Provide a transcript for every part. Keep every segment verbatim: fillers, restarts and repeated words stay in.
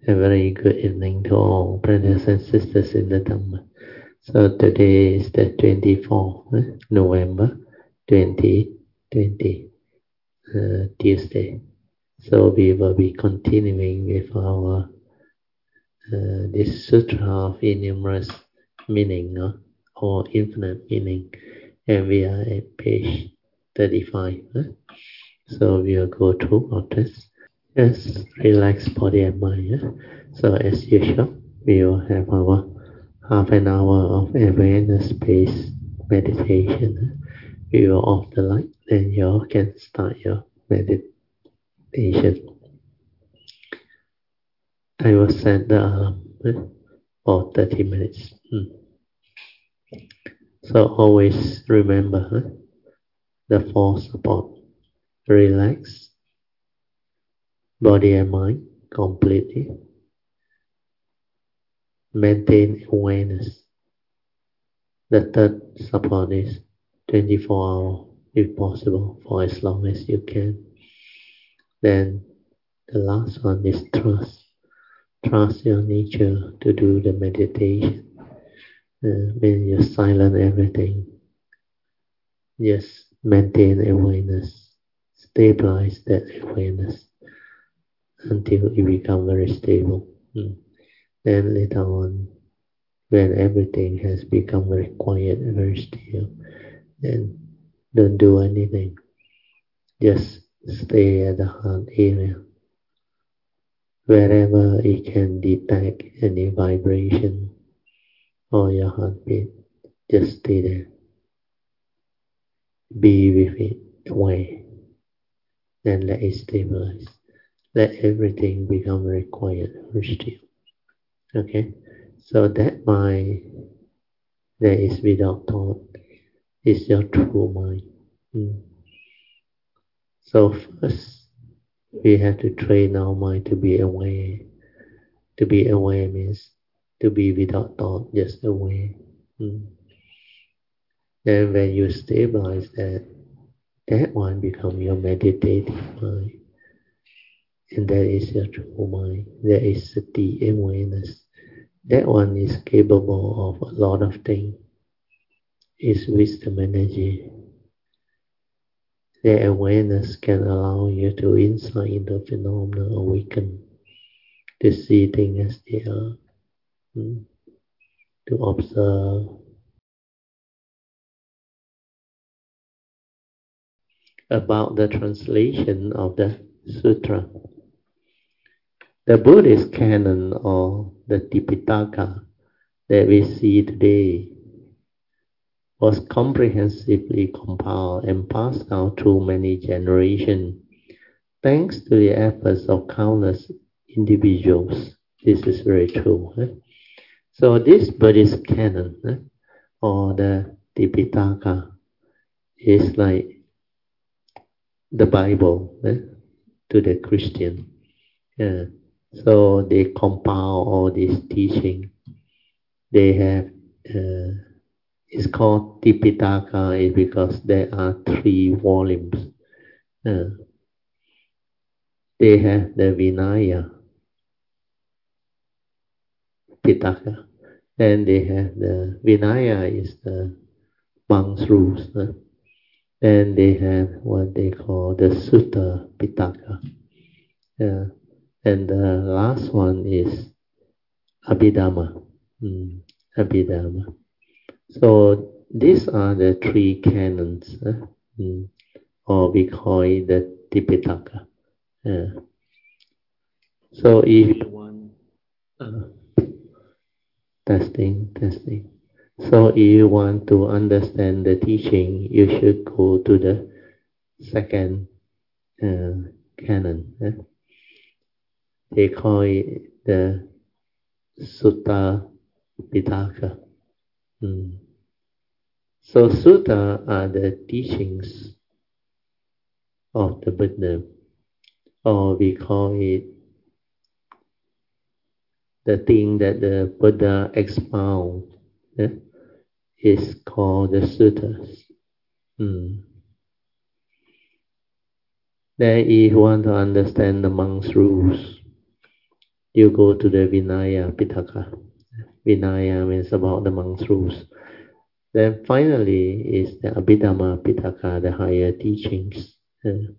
A very good evening to all brothers and sisters in the Dhamma. So today is the twenty-fourth eh, November twenty twenty, uh, Tuesday. So we will be continuing with our uh, this Sutra of Innumerous Meaning uh, or Infinite Meaning, and we are at page thirty-five. eh. So we will go through all this. Yes, relax body and mind. Yeah? So as usual, we will have our half an hour of awareness-based meditation. We will off the light, then you all can start your meditation. I will set the alarm eh, for thirty minutes. Hmm. So always remember eh, the four support. Relax body and mind completely. Maintain awareness. The third support is twenty-four hours, if possible, for as long as you can. Then the last one is trust. Trust your nature to do the meditation. Uh, when you silence everything, just maintain awareness. Stabilize that awareness until it becomes very stable. Mm. Then later on, when everything has become very quiet and very still, then don't do anything. Just stay at the heart area. Wherever it can detect any vibration or your heartbeat, just stay there. Be with it, away. Then let it stabilize. Let everything become very quiet, very still. Okay? So that mind that is without thought is your true mind. Mm. So first, we have to train our mind to be aware. To be aware means to be without thought, just aware. Mm. Then when you stabilize that, that one becomes your meditative mind. And that is your true mind. That is the awareness. That one is capable of a lot of things. It's wisdom energy. That awareness can allow you to insight into phenomena, awaken, to see things as they are, mm, to observe. About the translation of the sutra. The Buddhist canon or the Tipitaka that we see today was comprehensively compiled and passed down through many generations, thanks to the efforts of countless individuals. This is very true. Eh? So this Buddhist canon eh, or the Tipitaka is like the Bible eh, to the Christian. Yeah. So they compile all this teaching. They have, uh, it's called Tipitaka is because there are three volumes. Uh, they have the Vinaya Pitaka. Then they have the Vinaya is the monk's rules. Uh, then they have what they call the Sutta Pitaka. Yeah. And the last one is Abhidhamma. Mm, Abhidhamma. So these are the three canons, uh, mm, or we call it the Tipitaka. Uh, so if you want, uh, testing, testing. So if you want to understand the teaching, you should go to the second uh, canon. Uh. They call it the Sutta Pitaka. Mm. So Sutta are the teachings of the Buddha, or we call it the thing that the Buddha expound eh, is called the suttas. Mm. Then if you want to understand the monk's rules, you go to the Vinaya Pitaka. Vinaya means about the monk's rules. Then finally is the Abhidhamma Pitaka, the higher teachings. Uh,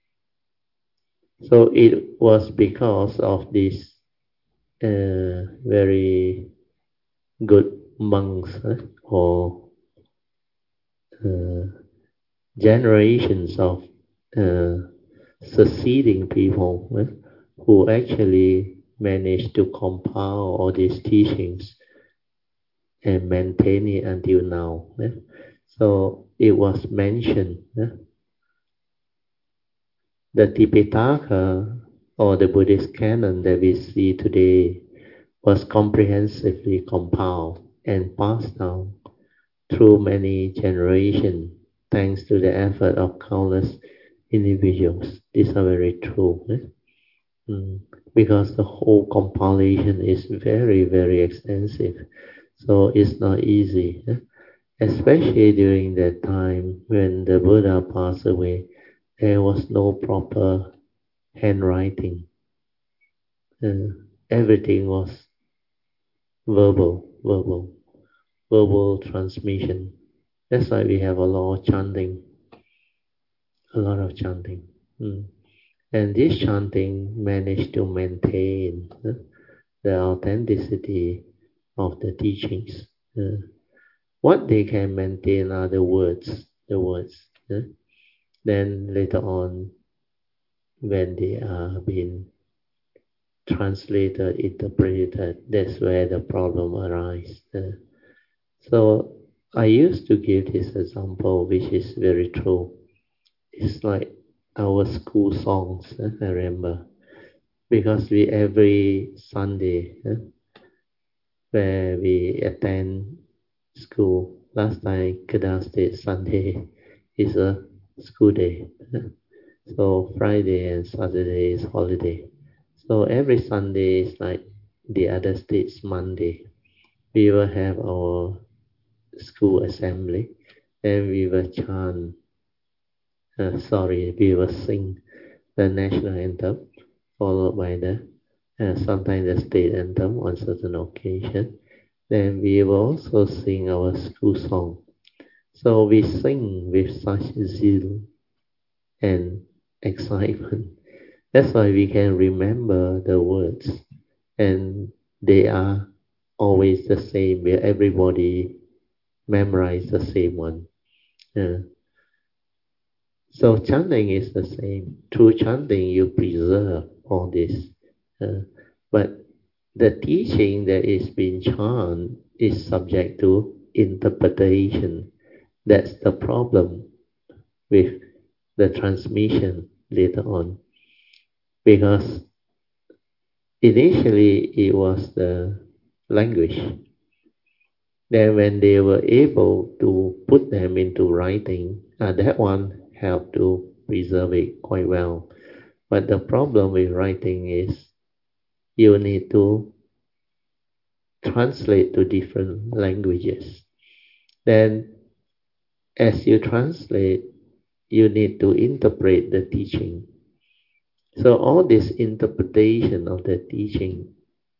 so it was because of this uh, very good monks uh, or uh, generations of uh, succeeding people uh, who actually managed to compile all these teachings and maintain it until now. uh. So it was mentioned, uh, the Tipitaka or the Buddhist canon that we see today was comprehensively compiled and passed down through many generations, thanks to the effort of countless individuals. These are very true. Eh? Mm. Because the whole compilation is very, very extensive. So it's not easy. Eh? Especially during that time when the Buddha passed away, there was no proper handwriting. Uh, everything was verbal, verbal, verbal transmission. That's why we have a lot of chanting, a lot of chanting. Mm. And this chanting managed to maintain uh, the authenticity of the teachings. Uh, what they can maintain are the words, the words. Uh. Then later on, when they are being translated, interpreted, that's where the problem arises. Uh, so I used to give this example, which is very true. It's like our school songs, eh, I remember, because we every Sunday eh, where we attend school. Last time, Kedah State Sunday is a school day, eh. So Friday and Saturday is holiday. So every Sunday is like the other state's Monday. We will have our school assembly, and we will chant. Uh, sorry, we will sing the national anthem, followed by the uh, sometimes the state anthem on certain occasion. Then we will also sing our school song. So we sing with such zeal and excitement. That's why we can remember the words, and they are always the same. Where everybody memorize the same one. Uh, so chanting is the same. Through chanting, you preserve all this. Uh, but the teaching that is being chanted is subject to interpretation. That's the problem with the transmission later on. Because initially it was the language. Then when they were able to put them into writing, uh, that one helped to preserve it quite well. But the problem with writing is you need to translate to different languages. Then as you translate, you need to interpret the teaching. So all this interpretation of the teaching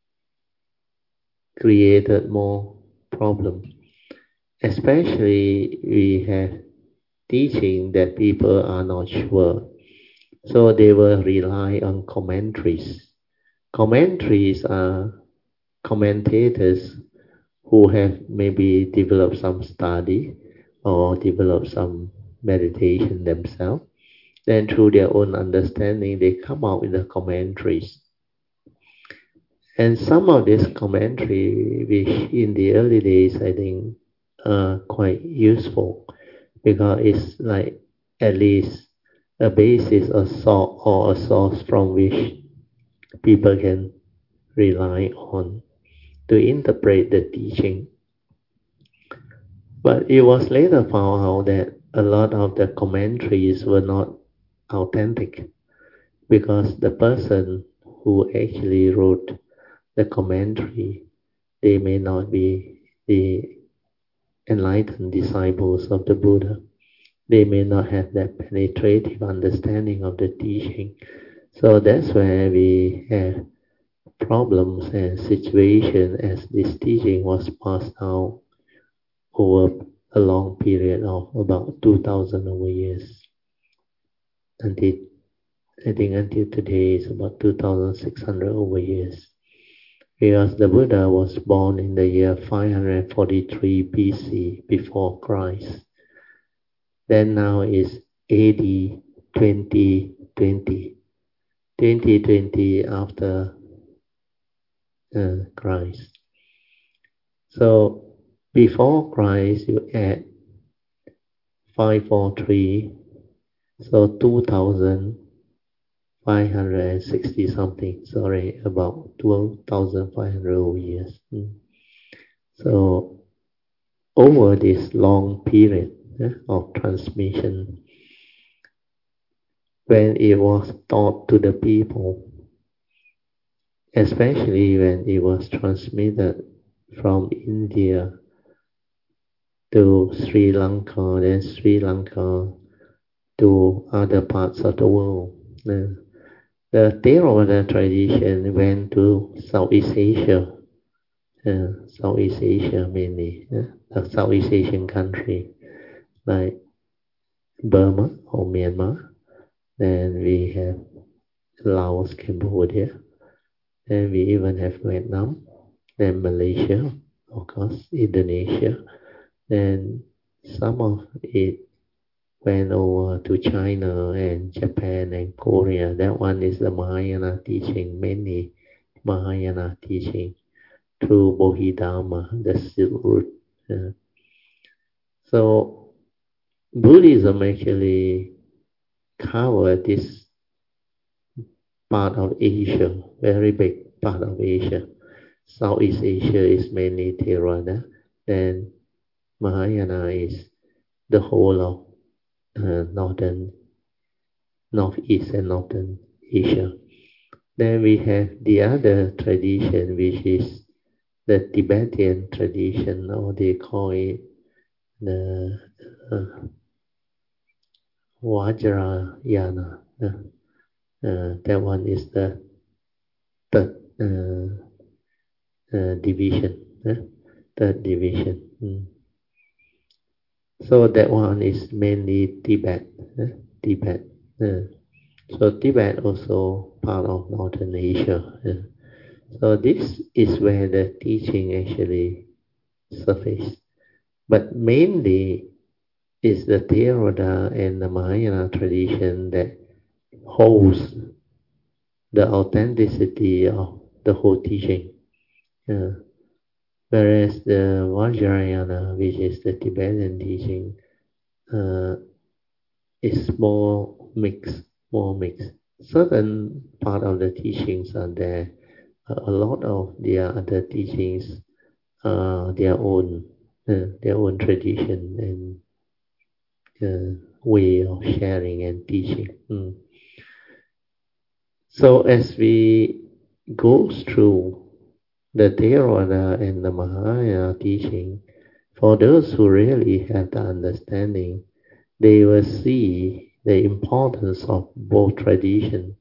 created more problem. Especially we have teaching that people are not sure. So they will rely on commentaries. Commentaries are commentators who have maybe developed some study or developed some meditation themselves. Then through their own understanding, they come out with the commentaries. And some of this commentary, which in the early days, I think, are quite useful because it's like at least a basis, a source, or a source from which people can rely on to interpret the teaching. But it was later found out that a lot of the commentaries were not authentic because the person who actually wrote the commentary, they may not be the enlightened disciples of the Buddha. They may not have that penetrative understanding of the teaching. So that's where we have problems and situation as this teaching was passed down over a long period of about two thousand over years. Until, I think until today is about two thousand six hundred over years. Because the Buddha was born in the year five hundred forty-three B C before Christ. Then now is A D twenty twenty. twenty twenty after uh, Christ. So before Christ you add five forty-three, so two thousand five hundred sixty something, sorry, about twelve thousand five hundred years. Mm. So over this long period eh, of transmission, when it was taught to the people, especially when it was transmitted from India to Sri Lanka, then Sri Lanka to other parts of the world. Uh, the Theravada tradition went to Southeast Asia, uh, Southeast Asia mainly, uh, the Southeast Asian country like Burma or Myanmar. Then we have Laos, Cambodia. Then we even have Vietnam, then Malaysia, of course, Indonesia. Then some of it went over to China and Japan and Korea. That one is the Mahayana teaching, mainly Mahayana teaching through Bodhidharma, the Silk Route. Uh, so Buddhism actually covered this part of Asia, very big part of Asia. Southeast Asia is mainly Theravada. Then Mahayana is the whole of uh, northern, northeast and northern Asia. Then we have the other tradition, which is the Tibetan tradition, or they call it the uh, Vajrayana. Uh, uh, that one is the third uh, uh, division. Uh, third division. Mm. So that one is mainly Tibet. Uh, Tibet. Uh, so Tibet also part of Northern Asia. Uh, so this is where the teaching actually surface. But mainly is the Theravada and the Mahayana tradition that holds the authenticity of the whole teaching. Uh, whereas the Vajrayana, which is the Tibetan teaching, uh, is more mixed, more mixed. Certain part of the teachings are there. A lot of their other teachings are their own, uh, their own tradition and uh, way of sharing and teaching. Mm. So as we go through the Theravada and the Mahayana teaching, for those who really have the understanding, they will see the importance of both traditions.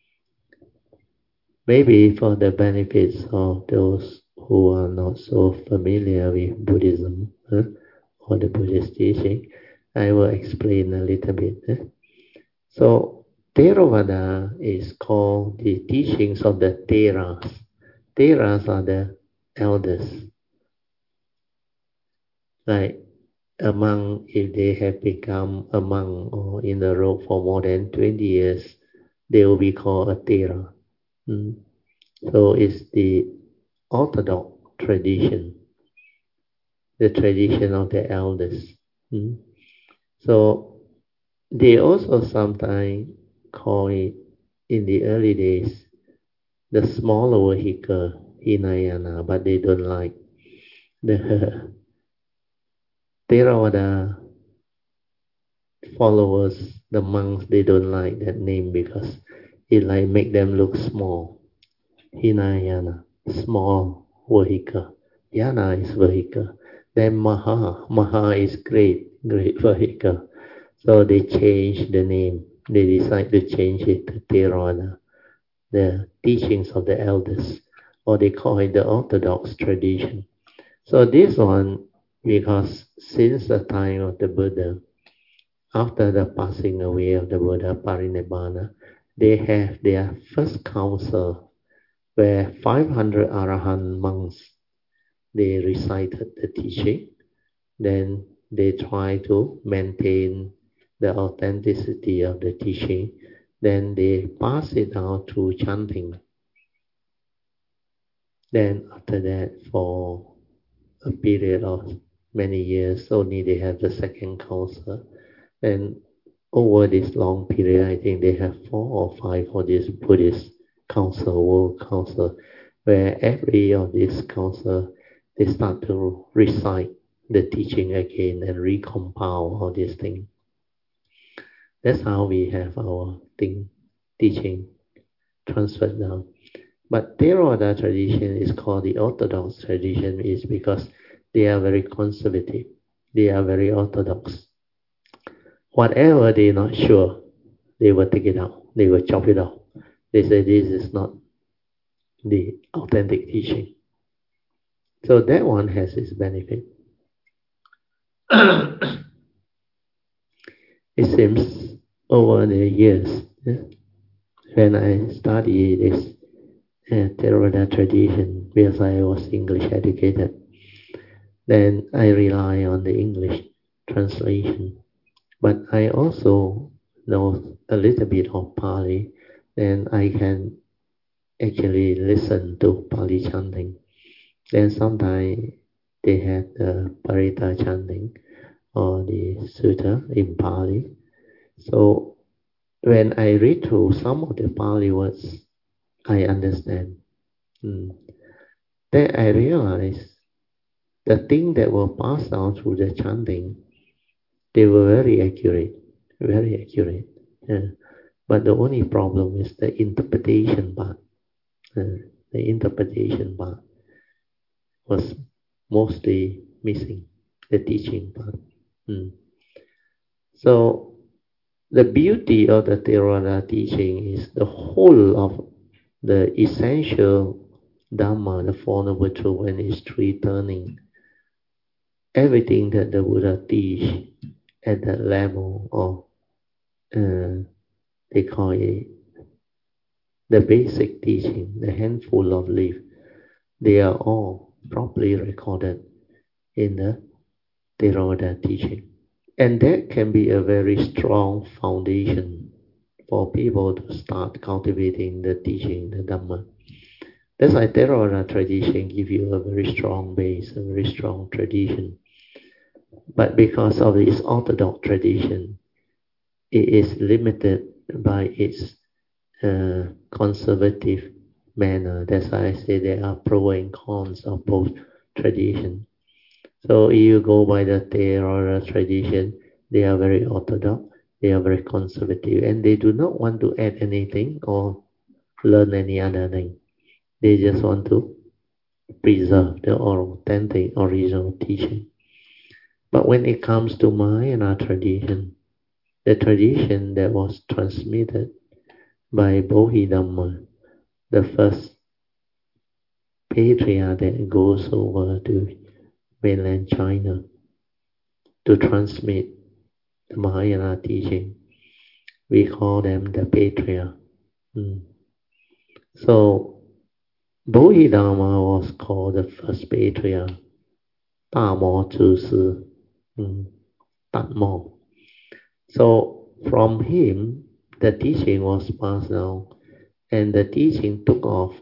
Maybe for the benefits of those who are not so familiar with Buddhism huh, or the Buddhist teaching, I will explain a little bit. Huh? So Theravada is called the teachings of the Theras. Theras are the elders. Like a monk, if they have become a monk or in the robe for more than twenty years, they will be called a Thera. Mm. So it's the orthodox tradition, the tradition of the elders. Mm. So they also sometimes call it, in the early days, the smaller vehicle, Hinayana, but they don't like the Theravada followers, the monks, they don't like that name because it like make them look small. Hinayana, small vehicle. Yana is vehicle. Then Maha, Maha is great, great vehicle. So they change the name. They decide to change it to Theravada. the teachings of the elders, or they call it the orthodox tradition. So this one, because since the time of the Buddha, after the passing away of the Buddha Parinibbana, they have their first council where five hundred Arahant monks, they recited the teaching. Then they try to maintain the authenticity of the teaching. Then they pass it out through chanting. Then after that, for a period of many years, only they have the second council. And over this long period, I think they have four or five of this Buddhist council, world council, where every of this council, they start to recite the teaching again and recompile all these things. That's how we have our thing, teaching transferred down. But Theravada tradition is called the Orthodox tradition is because they are very conservative. They are very orthodox. Whatever they're not sure, they will take it out. They will chop it off. They say this is not the authentic teaching. So that one has its benefit. It seems over the years, when I studied this uh, Theravada tradition, because I was English educated, then I rely on the English translation. But I also know a little bit of Pali, and I can actually listen to Pali chanting. Then sometimes they have the Parita chanting or the Sutta in Pali. So when I read through some of the Pali words, I understand. Mm. Then I realize the thing that were passed down through the chanting, they were very accurate, very accurate. Yeah. But the only problem is the interpretation part. Uh, the interpretation part was mostly missing, the teaching part. Mm. So the beauty of the Theravada teaching is the whole of the essential Dhamma, the Four Noble Truths and its three turning. Everything that the Buddha teach at that level of, uh, they call it the basic teaching, the handful of leaf, they are all properly recorded in the Theravada teaching. And that can be a very strong foundation for people to start cultivating the teaching, the Dhamma. That's why Theravada tradition gives you a very strong base, a very strong tradition. But because of its orthodox tradition, it is limited by its uh, conservative manner. That's why I say there are pros and cons of both traditions. So if you go by the Theravada tradition, they are very orthodox, they are very conservative, and they do not want to add anything or learn any other thing. They just want to preserve the authentic original teaching. But when it comes to Mahayana tradition, the tradition that was transmitted by Bodhidharma, the first patriarch that goes over to mainland China to transmit the Mahayana teaching, we call them the patriarch. Mm. So Bodhidharma was called the first patriarch, Da Mo Zhi Si, mm. Dat Mo. So from him, the teaching was passed down, and the teaching took off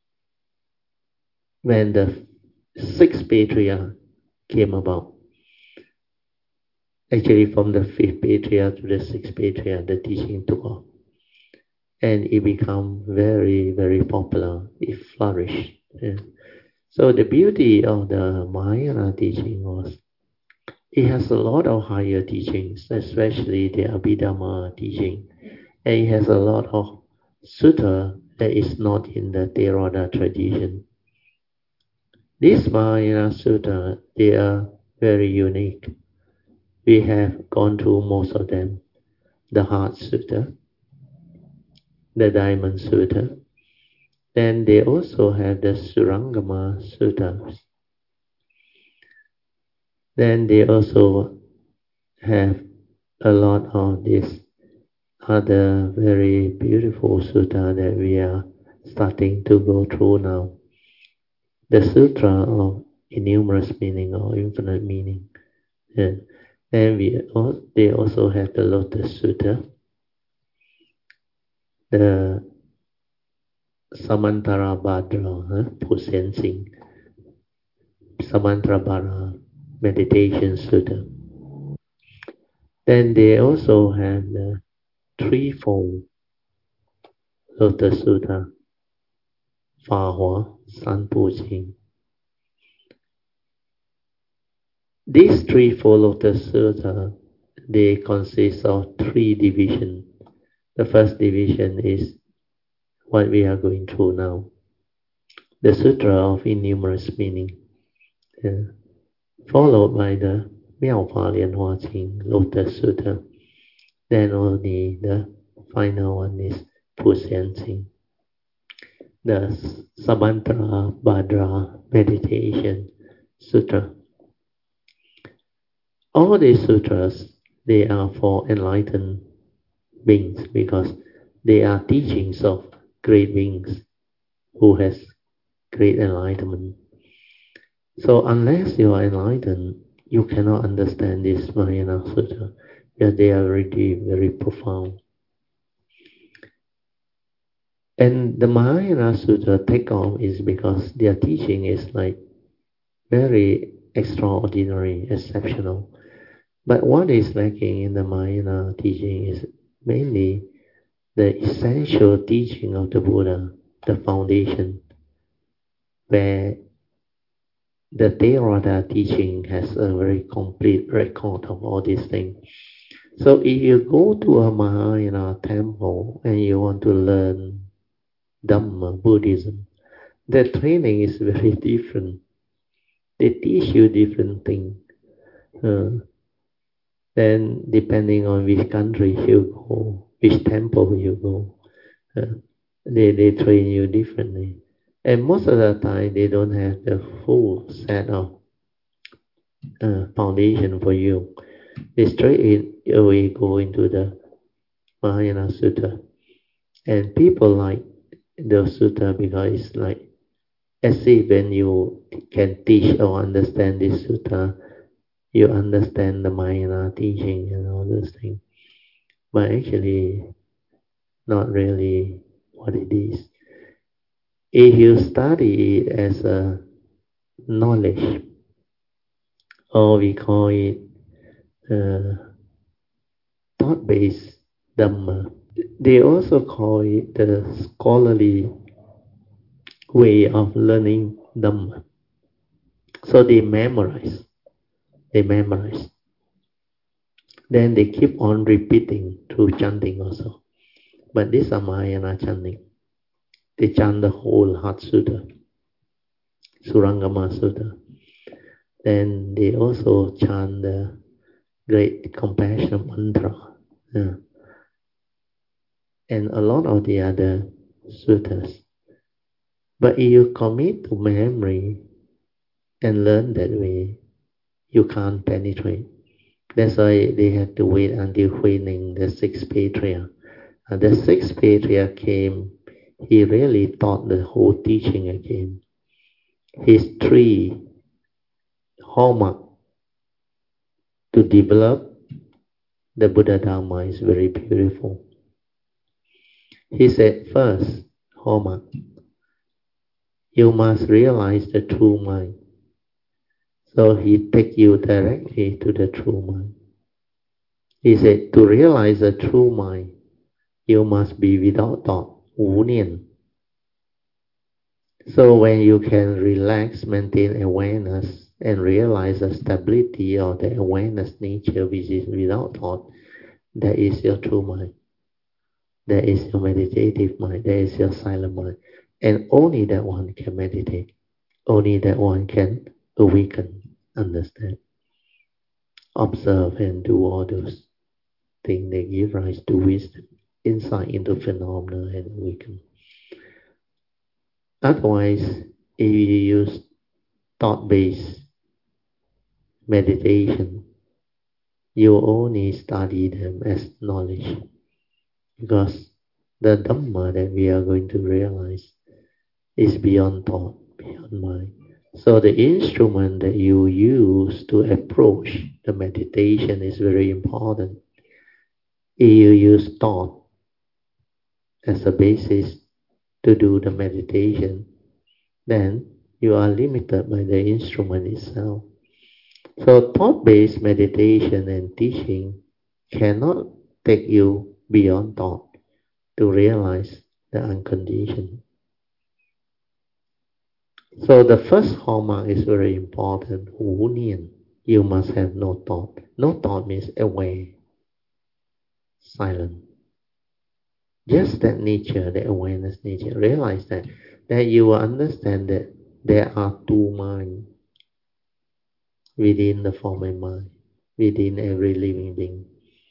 when the sixth patriarch came about. Actually, from the fifth patriarch to the sixth patriarch, the teaching took off. And it became very, very popular. It flourished. Yeah. So the beauty of the Mahayana teaching was, it has a lot of higher teachings, especially the Abhidhamma teaching. And it has a lot of sutta that is not in the Theravada tradition. These Mahayana sutta, they are very unique. We have gone through most of them. The Heart Sutta, the Diamond Sutta, Then they also have the Surangama Suttas. Then they also have a lot of these other very beautiful sutta that we are starting to go through now. The Sutra of Innumerous Meaning or Infinite Meaning. Yeah. Then we all, they also have the Lotus Sutta, the Samantarabhadra, huh? Pusensing, Samantrabhadra Meditation Sutta. Then they also have the threefold Lotus Sutta, Fa Hua, San Pu Jing. These threefold Lotus Sutta, they consist of three divisions. The first division is what we are going through now, the Sutra of Innumerous Meaning, yeah. Followed by the Miao Fa Lian Hua Qing Lotus Sutta. Then only the final one is Pu Xian Qing, the Samantra Bhadra Meditation Sutra. All these sutras, they are for enlightened beings because they are teachings of great beings who has great enlightenment. So unless you are enlightened, you cannot understand this Mahayana Sutra because they are really very profound. And the Mahayana Sutra take off is because their teaching is like very extraordinary, exceptional. But what is lacking in the Mahayana teaching is mainly the essential teaching of the Buddha, the foundation, where the Theravada teaching has a very complete record of all these things. So if you go to a Mahayana temple and you want to learn Dhamma, Buddhism, the training is very different. They teach you different things. Uh, then depending on which country you go, which temple you go, uh, they, they train you differently. And most of the time, they don't have the full set of uh, foundation for you. They straight away go into the Mahayana Sutta. And people like the Sutta because it's like, as if when you can teach or understand this Sutta, you understand the Mahayana teaching and all those things. But actually, not really what it is. If you study it as a knowledge, or we call it uh, thought-based Dhamma, they also call it the scholarly way of learning Dhamma. So they memorize, they memorize. Then they keep on repeating through chanting also. But this is Mahayana chanting. They chant the whole Heart Sutta, Surangama Sutta. Then they also chant the Great Compassion Mantra. Yeah. And a lot of the other suttas. But if you commit to memory and learn that way, you can't penetrate. That's why they have to wait until Huineng, the sixth patriarch. And the sixth patriarch came, he really taught the whole teaching again. His three hallmark to develop the Buddha Dharma is very beautiful. He said, first hallmark, you must realize the true mind. So he take you directly to the true mind. He said, to realize the true mind, you must be without thought, wu nian. So when you can relax, maintain awareness, and realize the stability of the awareness nature which is without thought, that is your true mind. That is your meditative mind. That is your silent mind. And only that one can meditate. Only that one can awaken, understand, observe, and do all those things that give rise to wisdom, insight into phenomena, and awaken. Otherwise, if you use thought-based meditation, you only study them as knowledge, because the Dhamma that we are going to realize is beyond thought, beyond mind. So the instrument that you use to approach the meditation is very important. If you use thought as a basis to do the meditation, then you are limited by the instrument itself. So thought-based meditation and teaching cannot take you beyond thought to realize the unconditioned. So the first hallmark is very important. Wu Nian. You must have no thought. No thought means aware, silent. Just that nature, the awareness nature. Realize that, that you will understand that there are two minds within the form mind, within every living being.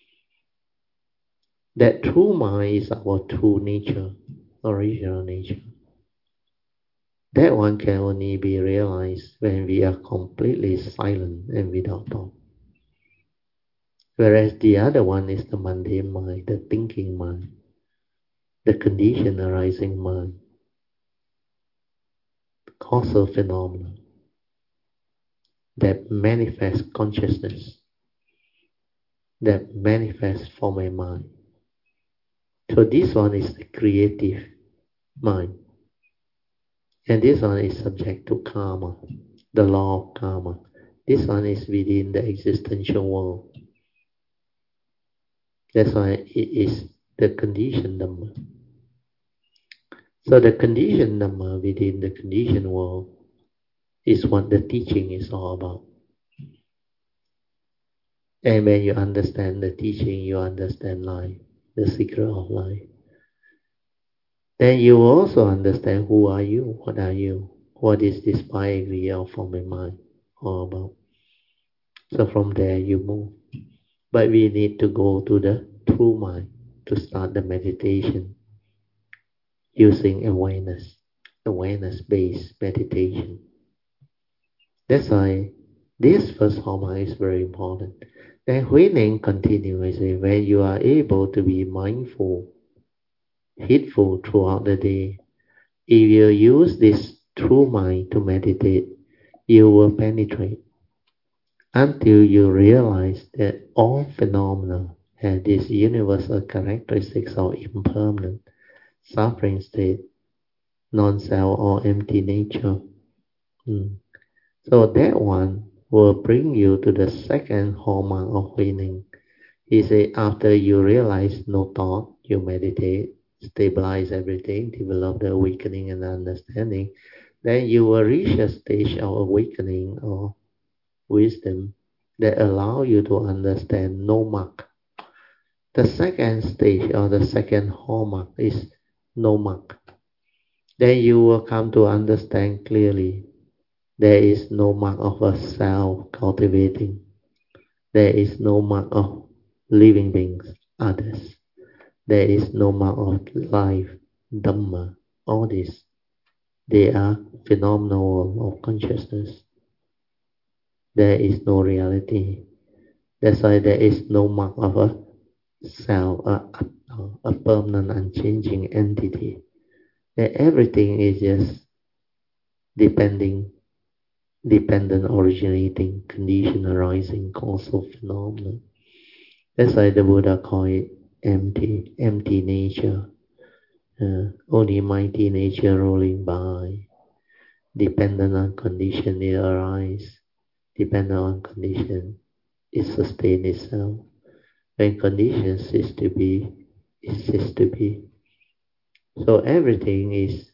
That true mind is our true nature, original nature. That one can only be realized when we are completely silent and without thought. Whereas the other one is the mundane mind, the thinking mind, the conditioned arising mind, causal phenomena that manifest consciousness, that manifest form a mind. So this one is the creative mind. And this one is subject to karma, the law of karma. This one is within the existential world. That's why it is the conditioned Dhamma. So the conditioned Dhamma within the conditioned world is what the teaching is all about. And when you understand the teaching, you understand life, the secret of life. Then you will also understand who are you, what are you, what is this five of form and mind all about. So from there you move. But we need to go to the true mind to start the meditation using awareness, awareness-based meditation. That's why this first hallmark is very important. Then Huining continuously, when you are able to be mindful, heedful throughout the day, if you use this true mind to meditate, you will penetrate until you realize that all phenomena have these universal characteristics of impermanent, suffering state, non-self or empty nature. Hmm. So that one will bring you to the second hallmark of Huining. He said, after you realize no thought, you meditate, stabilize everything, develop the awakening and understanding, then you will reach a stage of awakening or wisdom that allow you to understand no mark. The second stage or the second hallmark is no mark. Then you will come to understand clearly there is no mark of a self cultivating. There is no mark of living beings, others. There is no mark of life, Dhamma. All this, they are phenomena of consciousness. There is no reality. That's why there is no mark of a self, a, a, a permanent, unchanging entity. That everything is just depending, dependent, originating, condition arising, causal phenomenon. That's why the Buddha called it empty, empty nature. Uh, only mighty nature rolling by. Dependent on condition, it arises. Dependent on condition, it sustains itself. When condition cease to be, it ceases to be. So everything is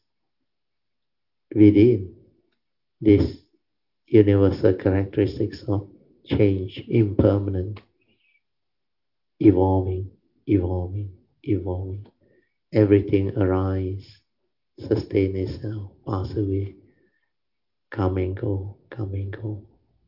within this universal characteristics of change, impermanent, evolving, evolving, evolving. Everything arises, sustain itself, pass away, come and go, come and go.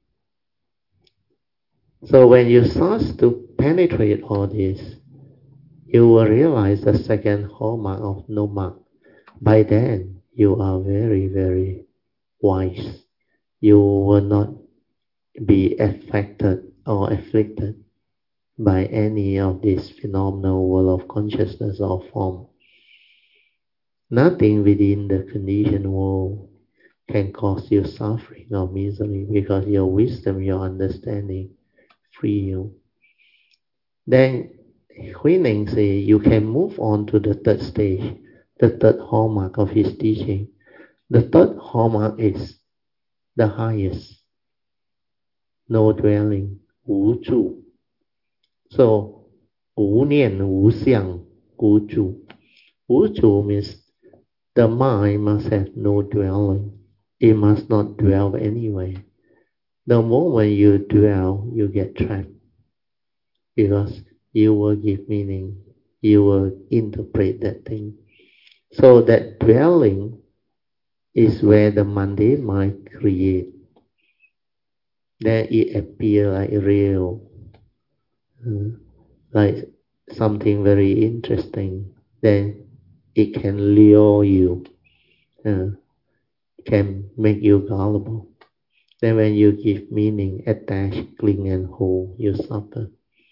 So when you start to penetrate all this, you will realize the second hallmark of no mark. By then, you are very, very wise. You will not be affected or afflicted by any of this phenomenal world of consciousness or form. Nothing within the conditioned world can cause you suffering or misery because your wisdom, your understanding free you. Then Huineng say you can move on to the third stage, the third hallmark of his teaching. The third hallmark is the highest, no dwelling, 无住. So 无念无相无住. 无住 means the mind must have no dwelling. It must not dwell anywhere. The moment you dwell, you get trapped because you will give meaning, you will interpret that thing. So that dwelling is where the mundane mind creates. Then it appears like real, uh, like something very interesting. Then it can lure you, uh, can make you gullible. Then when you give meaning, attach, cling and hold, you suffer.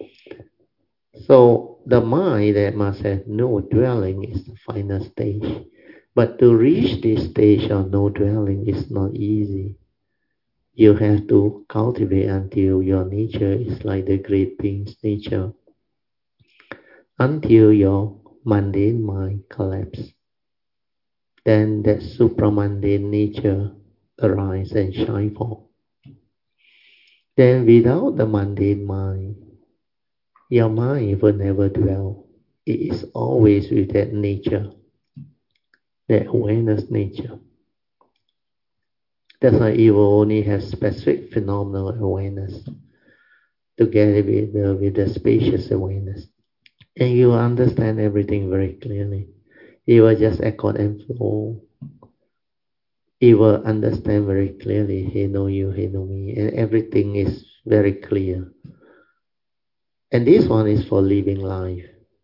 So the mind that must have no dwelling is the final stage. But to reach this stage of no dwelling is not easy. You have to cultivate until your nature is like the great being's nature. Until your mundane mind collapses. Then that supramundane nature arise and shine forth. Then without the mundane mind, your mind will never dwell. It is always with that nature, that awareness nature. That's why it will only have specific phenomenal awareness together with the, with the spacious awareness. And you will understand everything very clearly. It will just accord and flow. It will understand very clearly, he know you, he know me, and everything is very clear. And this one is for living life.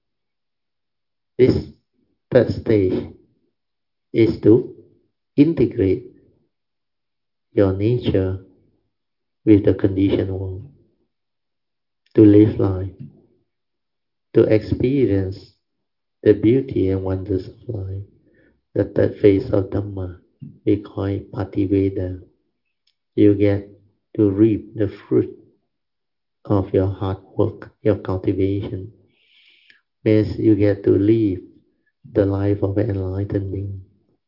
This third stage is to integrate your nature with the conditioned world, to live life, to experience the beauty and wonders of life. The third phase of Dhamma, we call it Pativeda. You get to reap the fruit of your hard work, your cultivation. Means you get to live the life of an enlightened being.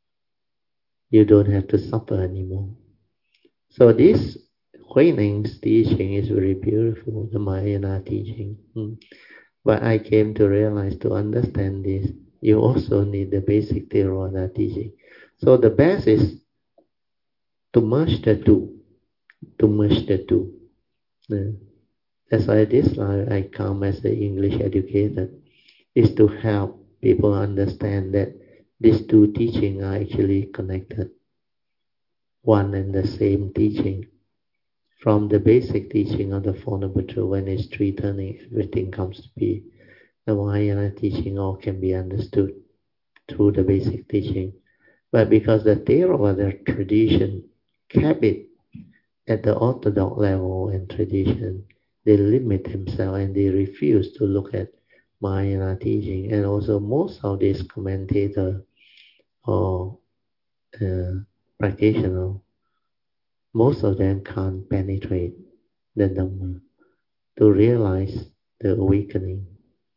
You don't have to suffer anymore. So this Huineng's teaching is very beautiful, the Mahayana teaching. Hmm. But I came to realize, to understand this, you also need the basic Theravada teaching. So the best is to merge the two, to merge the two. Yeah. That's why this life I come as an English educator, is to help people understand that these two teachings are actually connected. One and the same teaching. From the basic teaching of the Four Noble Truths, when it's three turning, everything comes to be. The Mahayana teaching all can be understood through the basic teaching. But because the Theravada tradition kept it at the orthodox level and tradition, they limit themselves and they refuse to look at Mahayana teaching. And also most of these commentators or uh, practitioners, most of them can't penetrate the Dhamma to realize the awakening,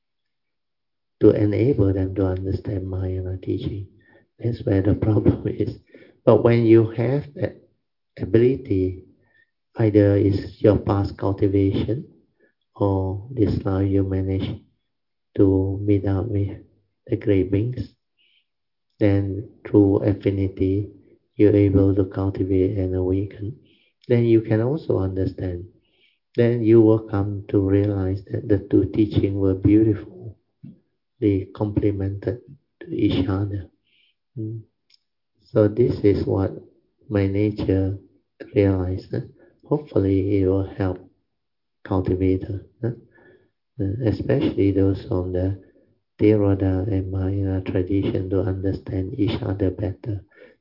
to enable them to understand Mahayana teaching. That's where the problem is. But when you have that ability, either is your past cultivation or this life you manage to meet up with the great beings, then through affinity you're able to cultivate and awaken. Then you can also understand. Then you will come to realize that the two teachings were beautiful. They complemented to each other. Mm. So this is what my nature realized. Huh? Hopefully it will help cultivators, huh? uh, especially those from the Theravada and Mahayana tradition, to understand each other better.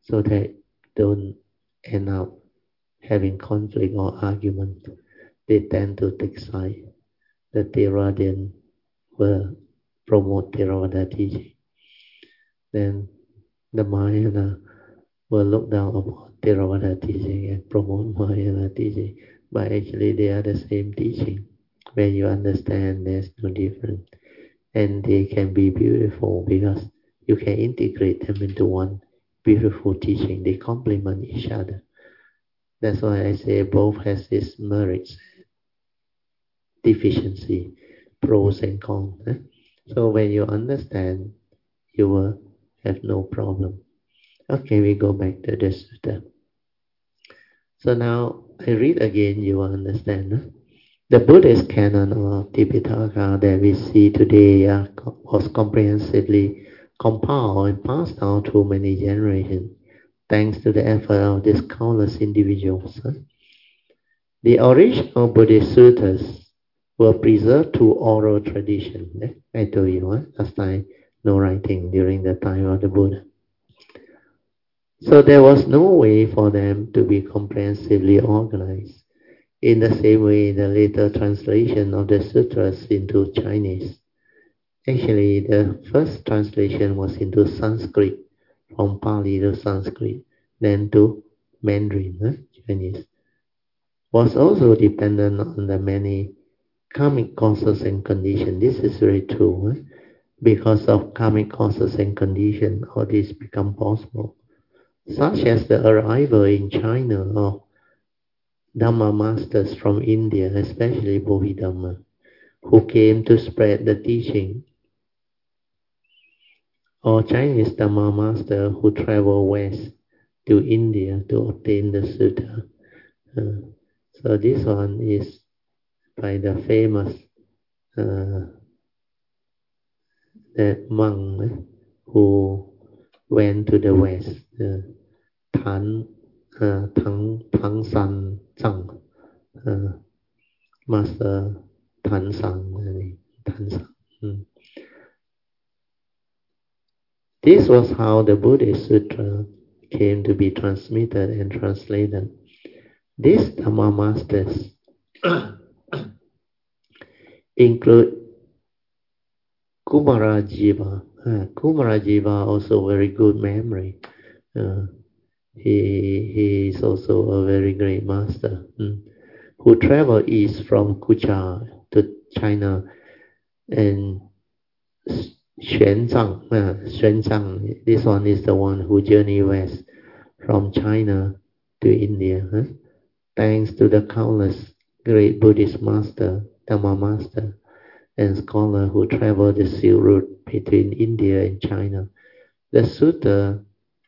so they don't end up having conflict or argument. They tend to take side. The Theravadian will promote Theravada teaching. Then the Mahayana will look down upon Theravada teaching and promote Mahayana teaching. But actually they are the same teaching. When you understand, there's no difference. And they can be beautiful because you can integrate them into one beautiful teaching. They complement each other. That's why I say both has its merits, deficiency, pros and cons. Eh? So when you understand, you will have no problem. Okay, we go back to the sutta. So now I read again, you will understand. Eh? The Buddhist canon of Tipitaka that we see today uh, was comprehensively compiled and passed down through many generations, thanks to the effort of these countless individuals. Huh? The original Buddhist suttas were preserved through oral tradition. Eh? I told you, huh? last time, no writing during the time of the Buddha. So there was no way for them to be comprehensively organized. In the same way, the later translation of the sutras into Chinese. Actually, the first translation was into Sanskrit, from Pali to Sanskrit, then to Mandarin, eh? Chinese. Was also dependent on the many karmic causes and conditions. This is very true. Eh? Because of karmic causes and conditions, all this become possible. Such as the arrival in China of Dhamma masters from India, especially Bodhidharma, who came to spread the teaching, or Chinese Dhamma master who traveled west to India to obtain the sutta. Uh, so this one is by the famous uh, the monk uh, who went to the west, uh, Tan uh, Tang Tang San Zhang, uh, Master Tan San, Tan San. Mm. This was how the Buddhist Sutra came to be transmitted and translated. These Dhamma masters include Kumarajiva. Uh, Kumarajiva also very good memory. Uh, he, he is also a very great master mm, who traveled east from Kucha to China, and Xuanzang, uh, Xuanzang, this one is the one who journeyed west from China to India. Huh? Thanks to the countless great Buddhist master, Dhamma master, and scholar who traveled the Silk Route between India and China, the sutta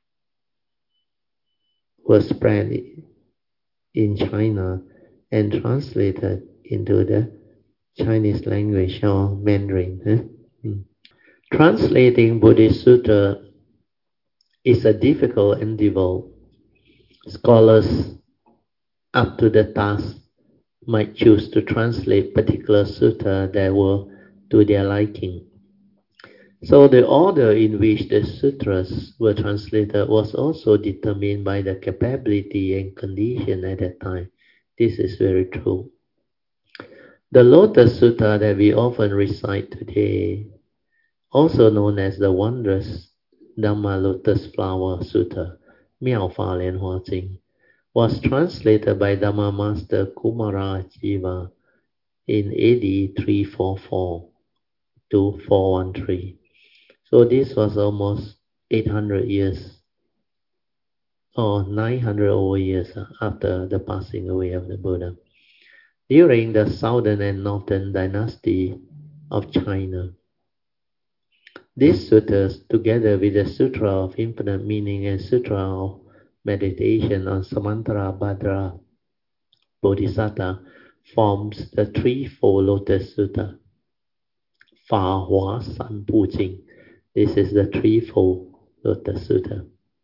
was spread in China and translated into the Chinese language or Mandarin. Huh? Mm. Translating Buddhist Sutra is a difficult endeavor. Scholars up to the task might choose to translate particular sutta that were to their liking. So the order in which the sutras were translated was also determined by the capability and condition at that time. This is very true. The Lotus Sutta that we often recite today, also known as the wondrous Dhamma Lotus Flower Sutta, Miao Fa Lian Hua Jing, was translated by Dhamma Master Kumarajiva in A D three forty-four to four thirteen. So this was almost eight hundred years or nine hundred over years after the passing away of the Buddha. During the southern and northern dynasty of China, these sutras, together with the Sutra of Infinite Meaning and Sutra of Meditation on Samantabhadra Bodhisattva, forms the threefold Lotus Sutta, Fa Hua San Pu Jing. This is the threefold Lotus Sutta.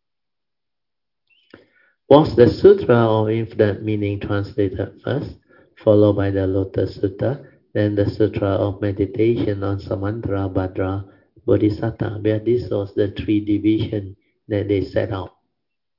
Was the Sutra of Infinite Meaning translated first, followed by the Lotus Sutta, then the Sutra of Meditation on Samantabhadra Bodhisattva, where this was the three divisions that they set out.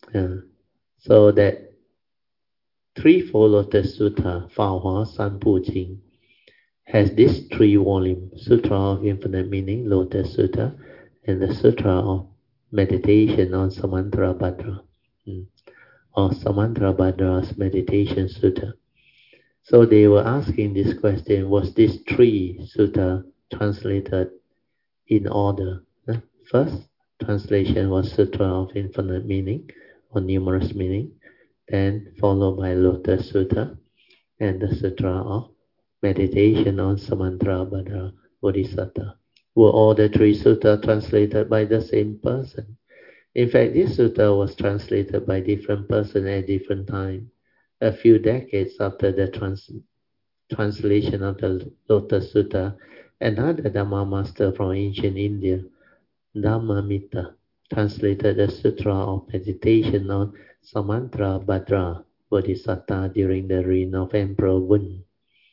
Uh, so that threefold Lotus Sutta, Fa Hua San Pu Jing, has this three volume, Sutra of Infinite Meaning, Lotus Sutta, and the Sutra of Meditation on Samantrabhadra, mm, or Samantrabhadra's Meditation Sutta. So they were asking this question, was this three sutta translated in order? Uh, First translation was Sutra of Infinite Meaning, or Numerous Meaning, then followed by Lotus Sutta, and the Sutra of Meditation on Samantrabhadra Bodhisattva. Were all the three sutta translated by the same person? In fact, this sutta was translated by different persons at different times. A few decades after the trans- translation of the Lotus Sutta, another Dhamma master from ancient India, Dhammamita, translated the Sutra of Meditation on Samantrabhadra Bodhisattva during the reign of Emperor Wen,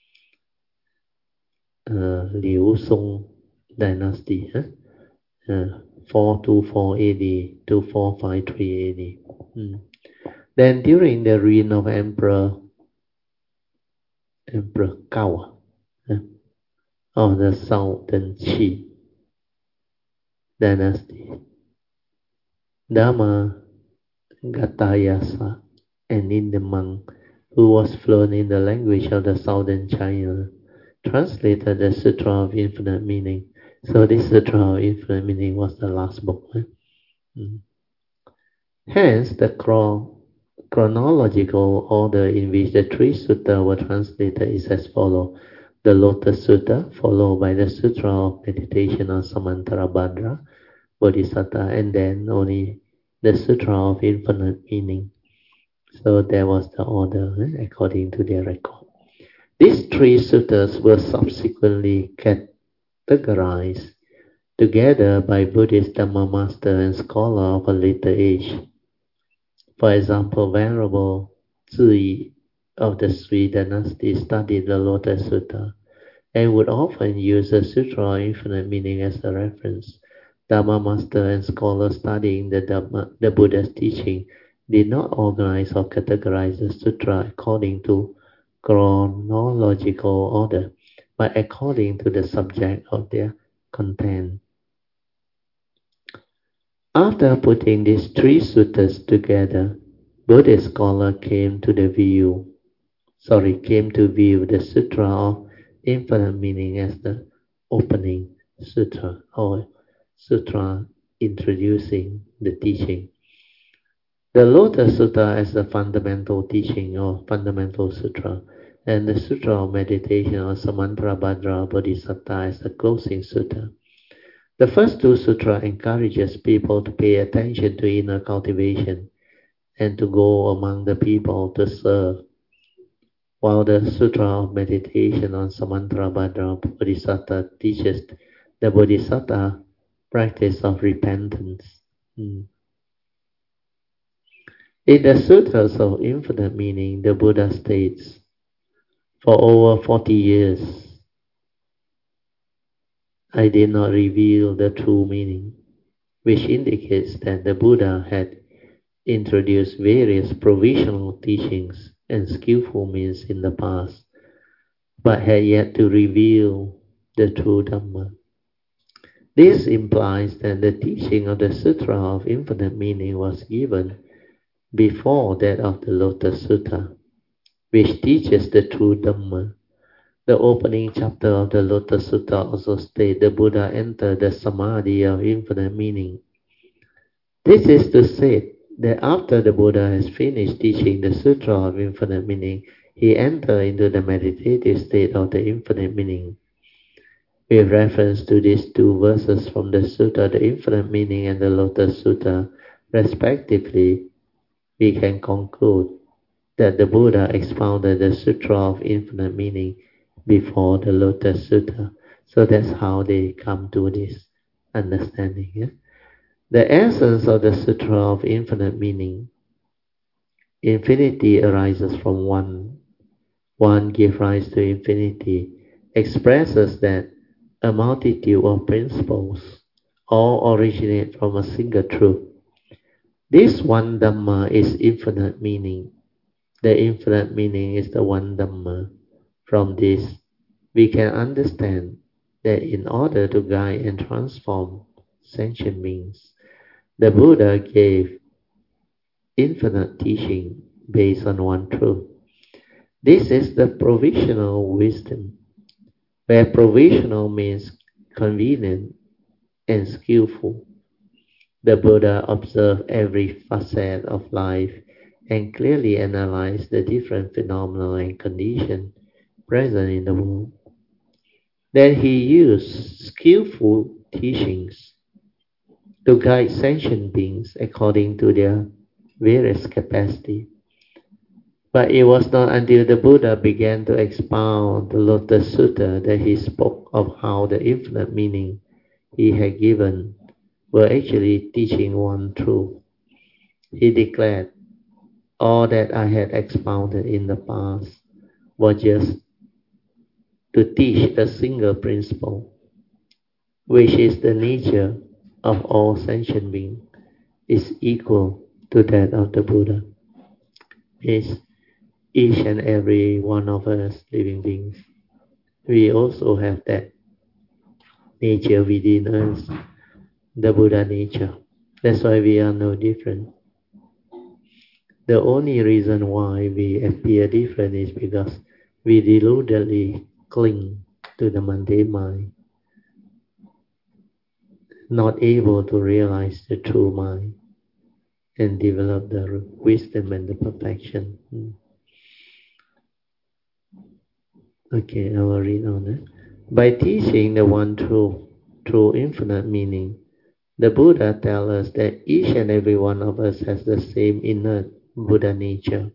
uh, Liu Song dynasty, huh? uh, four twenty-four A D to four fifty-three A D. Mm. Then during the reign of Emperor Emperor Gawa, huh? of the Southern Qi dynasty, Dhamma Gatayasa, an Indian monk who was fluent in the language of the southern China, translated the Sutra of Infinite Meaning. So this Sutra of Infinite Meaning was the last book. Right? Mm. Hence, the chron- chronological order in which the three sutta were translated is as follows. The Lotus Sutta, followed by the Sutra of Meditation on Samantrabhadra Bodhisattva, and then only the Sutra of Infinite Meaning. So that was the order eh, according to their record. These three suttas were subsequently categorized together by Buddhist Dhamma master and scholar of a later age. For example, Venerable Ziyi of the Sui dynasty studied the Lotus Sutta and would often use the Sutra of Infinite Meaning as a reference. Dhamma master and scholars studying the, Dhamma, the Buddha's teaching did not organize or categorize the sutra according to chronological order, but according to the subject of their content. After putting these three suttas together, Buddhist scholar came to the view, sorry, came to view the Sutra of Infinite Meaning as the opening sutra or sutra introducing the teaching. The Lotus Sutta as the fundamental teaching or fundamental sutra, and the Sutra of Meditation on Samantrabhadra Bodhisattva as the closing sutra. The first two sutras encourages people to pay attention to inner cultivation and to go among the people to serve, while the Sutra of Meditation on Samantrabhadra Bodhisattva teaches the Bodhisattva practice of repentance. Hmm. In the Sutras of Infinite Meaning, the Buddha states, for over forty years, I did not reveal the true meaning, which indicates that the Buddha had introduced various provisional teachings and skillful means in the past, but had yet to reveal the true Dhamma. This implies that the teaching of the Sutra of Infinite Meaning was given before that of the Lotus Sutta, which teaches the true Dhamma. The opening chapter of the Lotus Sutta also states the Buddha entered the Samadhi of Infinite Meaning. This is to say that after the Buddha has finished teaching the Sutra of Infinite Meaning, he entered into the meditative state of the Infinite Meaning. With reference to these two verses from the Sutta, the Infinite Meaning and the Lotus Sutta, respectively, we can conclude that the Buddha expounded the Sutra of Infinite Meaning before the Lotus Sutta. So that's how they come to this understanding. Yeah? The essence of the Sutra of Infinite Meaning, infinity arises from one. One gives rise to infinity, expresses that a multitude of principles all originate from a single truth. This one Dhamma is infinite meaning. The infinite meaning is the one Dhamma. From this, we can understand that in order to guide and transform sentient beings, the Buddha gave infinite teaching based on one truth. This is the provisional wisdom, where provisional means convenient and skillful. The Buddha observed every facet of life and clearly analyzed the different phenomena and conditions present in the world. Then he used skillful teachings to guide sentient beings according to their various capacity. But it was not until the Buddha began to expound the Lotus Sutta that he spoke of how the infinite meaning he had given were actually teaching one truth. He declared, all that I had expounded in the past was just to teach a single principle, which is the nature of all sentient beings is equal to that of the Buddha. Is each and every one of us living beings, we also have that nature within us, the Buddha nature. That's why we are no different. The only reason why we appear different is because we deludedly cling to the mundane mind, not able to realize the true mind and develop the wisdom and the perfection. Okay, I will read on it. By teaching the one true, true infinite meaning, the Buddha tells us that each and every one of us has the same innate Buddha nature,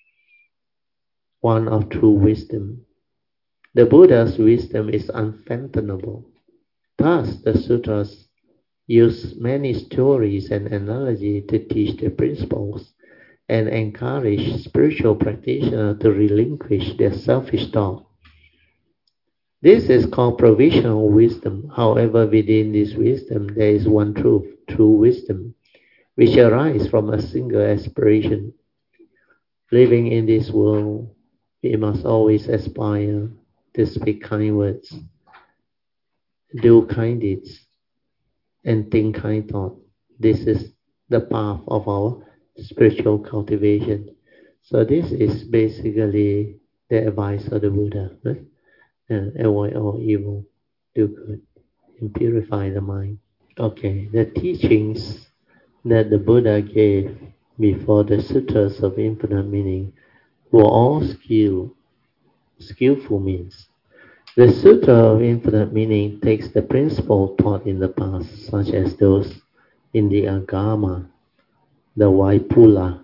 one of true wisdom. The Buddha's wisdom is unfathomable. Thus, the sutras use many stories and analogies to teach the principles and encourage spiritual practitioners to relinquish their selfish thought. This is called provisional wisdom. However, within this wisdom, there is one truth, true wisdom, which arises from a single aspiration. Living in this world, we must always aspire to speak kind words, do kind deeds, and think kind thoughts. This is the path of our spiritual cultivation. So this is basically the advice of the Buddha. Right? And avoid all evil, do good, and purify the mind. Okay, the teachings that the Buddha gave before the Sutras of Infinite Meaning were all skill, skillful means. The Sutra of Infinite Meaning takes the principle taught in the past, such as those in the Agama, the Vaipula,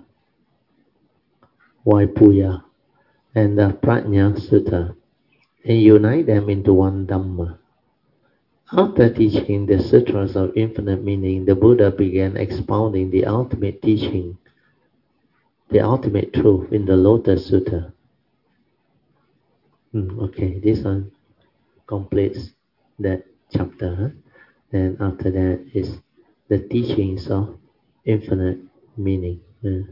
Vaipuya, and the Prajna Sutta, and unite them into one Dhamma. After teaching the Sutras of Infinite Meaning, the Buddha began expounding the ultimate teaching, the ultimate truth in the Lotus Sutta. Hmm, okay, this one completes that chapter. Huh? Then after that is the teachings of Infinite Meaning. Hmm.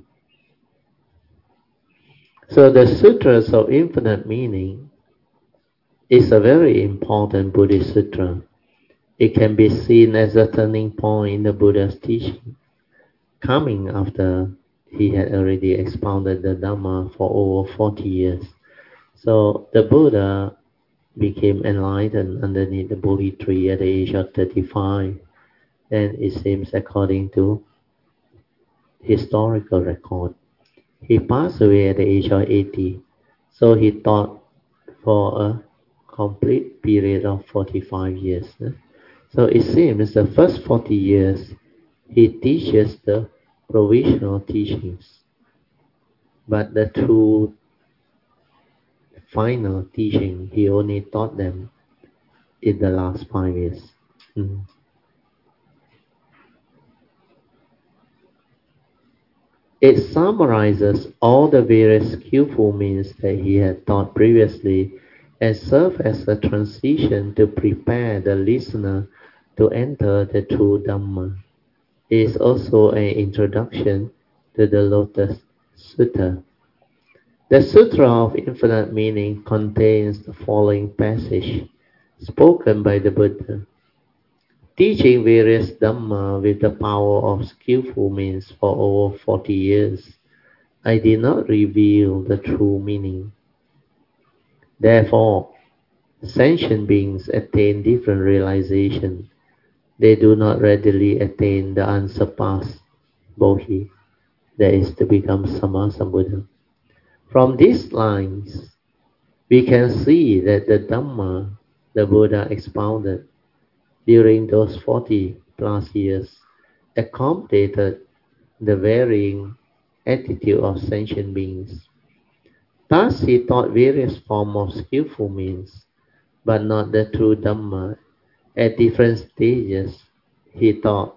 So the Sutras of Infinite Meaning is a very important Buddhist sutra. It can be seen as a turning point in the Buddha's teaching, coming after he had already expounded the Dhamma for over forty years. So the Buddha became enlightened underneath the Bodhi tree at the age of thirty-five. And it seems according to historical record, he passed away at the age of eighty. So he taught for a complete period of forty-five years. So it seems the first forty years he teaches the provisional teachings, but the true final teaching he only taught them in the last five years. Mm. It summarizes all the various skillful means that he had taught previously and serves as a transition to prepare the listener to enter the true Dhamma. is also an introduction to the Lotus Sutta. The Sutra of Infinite Meaning contains the following passage spoken by the Buddha. Teaching various Dhamma with the power of skillful means for over forty years, I did not reveal the true meaning. Therefore, sentient beings attain different realization. They do not readily attain the unsurpassed Bodhi, that is to become Sammasambuddha. From these lines, we can see that the Dhamma the Buddha expounded during those forty plus years accommodated the varying attitude of sentient beings. Thus he taught various forms of skillful means, but not the true Dhamma. At different stages, he taught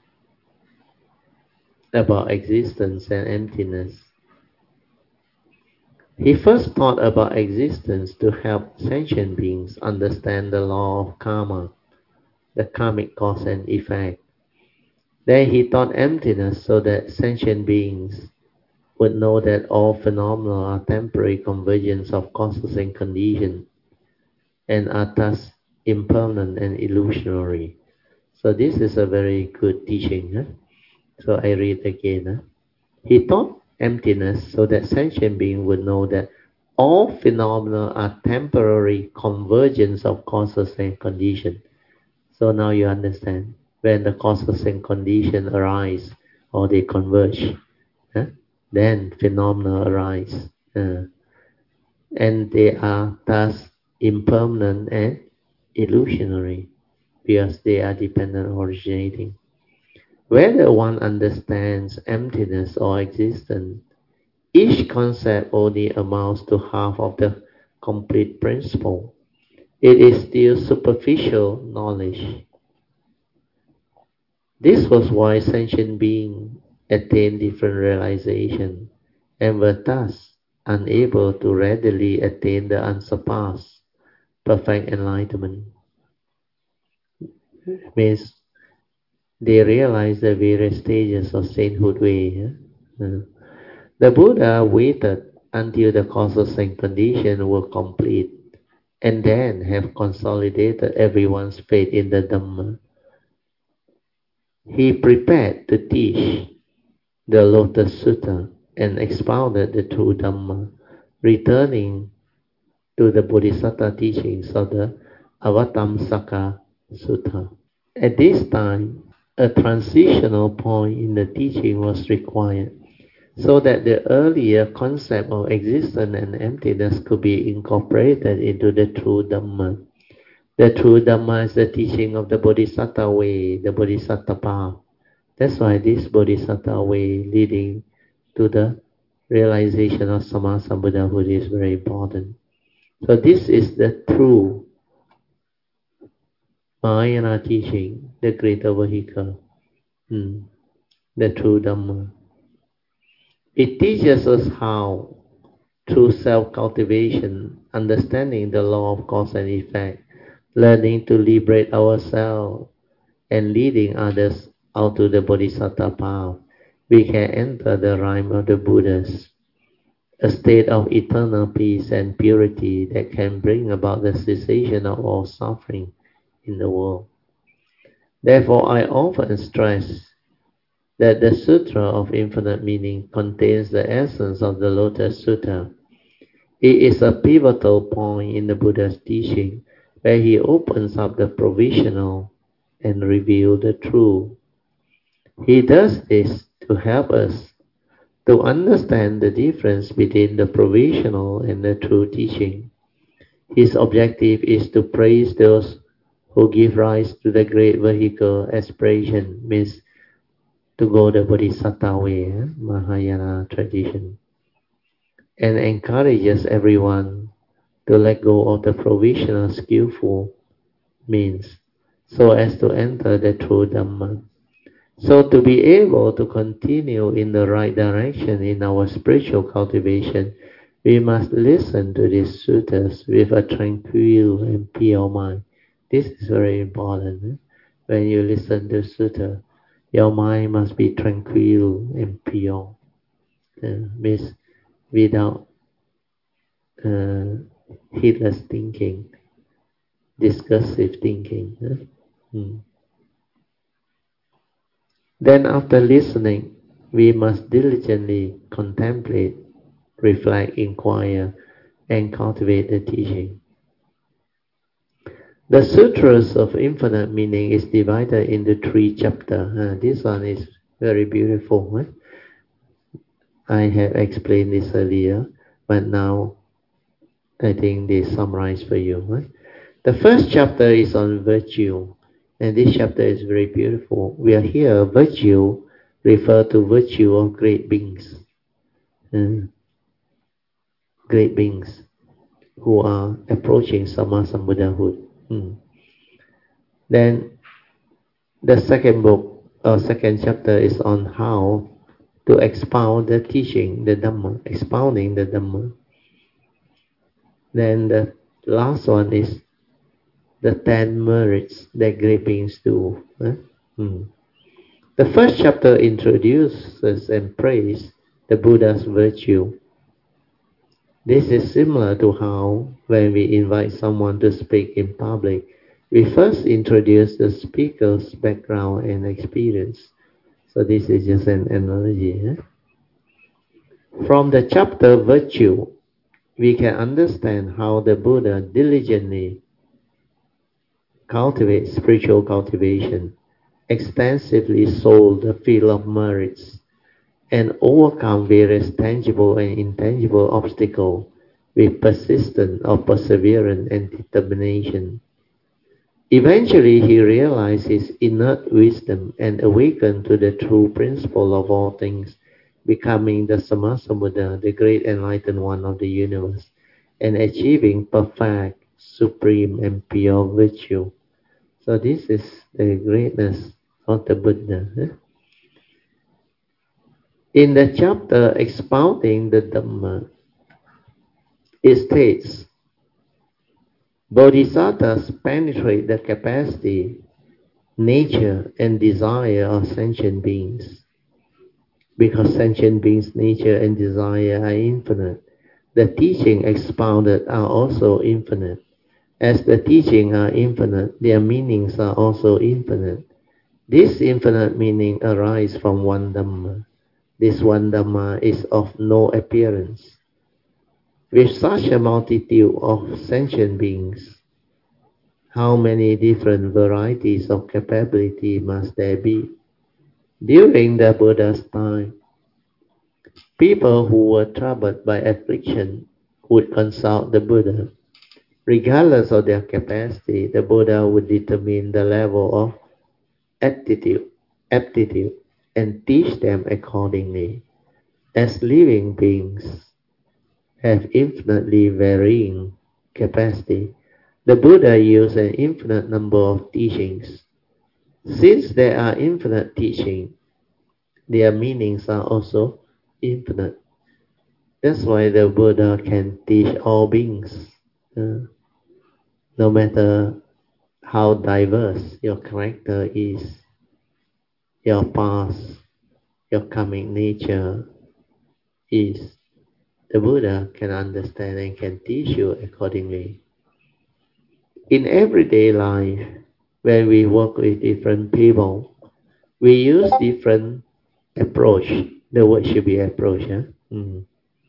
about existence and emptiness. He first taught about existence to help sentient beings understand the law of karma, the karmic cause and effect. Then he taught emptiness so that sentient beings would know that all phenomena are temporary convergence of causes and conditions, and are thus impermanent and illusionary. So this is a very good teaching. Huh? So I read again. Huh? He taught emptiness so that sentient beings would know that all phenomena are temporary convergence of causes and conditions. So now you understand, when the causes and conditions arise or they converge, huh? then phenomena arise. Uh, and they are thus impermanent and illusionary because they are dependent originating. Whether one understands emptiness or existence, each concept only amounts to half of the complete principle. It is still superficial knowledge. This was why sentient beings attained different realization and were thus unable to readily attain the unsurpassed perfect enlightenment. Means they realized the various stages of sainthood way. Uh, the Buddha waited until the causes and conditions were complete and then have consolidated everyone's faith in the Dhamma. He prepared to teach the Lotus Sutta and expounded the true Dhamma, returning to the Bodhisattva teachings of the Avatamsaka Sutta. At this time, a transitional point in the teaching was required, so that the earlier concept of existence and emptiness could be incorporated into the true Dhamma. The true Dhamma is the teaching of the Bodhisattva way, the Bodhisattva path. That's why this Bodhisattva way leading to the realization of Sammasambuddhahood is very important. So this is the true Mahayana teaching, the greater vehicle, hmm, the true Dhamma. It teaches us how, through self-cultivation, understanding the law of cause and effect, learning to liberate ourselves, and leading others out to the Bodhisattva path, we can enter the realm of the Buddhas, a state of eternal peace and purity that can bring about the cessation of all suffering in the world. Therefore, I often stress that the Sutra of Infinite Meaning contains the essence of the Lotus Sutta. It is a pivotal point in the Buddha's teaching where he opens up the provisional and reveals the true. He does this to help us to understand the difference between the provisional and the true teaching. His objective is to praise those who give rise to the great vehicle aspiration, means to go the Bodhisattva way, eh? Mahayana tradition, and encourages everyone to let go of the provisional skillful means so as to enter the true Dhamma. So to be able to continue in the right direction in our spiritual cultivation, we must listen to these suttas with a tranquil and pure mind. This is very important. Eh? When you listen to sutta, Your mind must be tranquil and pure, uh, means without uh, heedless thinking, discursive thinking. Huh? Mm. Then after listening, we must diligently contemplate, reflect, inquire, and cultivate the teaching. The Sutras of Infinite Meaning is divided into three chapters. Uh, this one is very beautiful. Right? I have explained this earlier, but now I think they summarize for you. Right? The first chapter is on virtue, and this chapter is very beautiful. We are here, virtue refer to virtue of great beings. Uh, great beings who are approaching Sammasambuddhahood. Hmm. Then the second book or second chapter is on how to expound the teaching, the Dhamma, expounding the Dhamma. Then the last one is the ten merits that great beings do. Huh? Hmm. The first chapter introduces and praises the Buddha's virtue. This is similar to how, when we invite someone to speak in public, we first introduce the speaker's background and experience. So this is just an analogy. Huh? From the chapter Virtue, we can understand how the Buddha diligently cultivates spiritual cultivation, extensively sought the field of merits, and overcome various tangible and intangible obstacles with persistence or perseverance and determination. Eventually, he realized his innate wisdom and awakened to the true principle of all things, becoming the Sammasambuddha, the great enlightened one of the universe, and achieving perfect, supreme, and pure virtue. So this is the greatness of the Buddha. Huh? In the chapter expounding the Dhamma, it states, Bodhisattvas penetrate the capacity, nature, and desire of sentient beings. Because sentient beings' nature and desire are infinite, the teaching expounded are also infinite. As the teaching are infinite, their meanings are also infinite. This infinite meaning arises from one Dhamma. This one Dhamma is of no appearance. With such a multitude of sentient beings, how many different varieties of capability must there be? During the Buddha's time, people who were troubled by affliction would consult the Buddha. Regardless of their capacity, the Buddha would determine the level of aptitude, aptitude and teach them accordingly. As living beings have infinitely varying capacity, the Buddha used an infinite number of teachings. Since there are infinite teachings, their meanings are also infinite. That's why the Buddha can teach all beings, uh, no matter how diverse your character is, your past, your karmic nature is. The Buddha can understand and can teach you accordingly. In everyday life, when we work with different people, we use different approach. The word should be approach. Huh? Mm.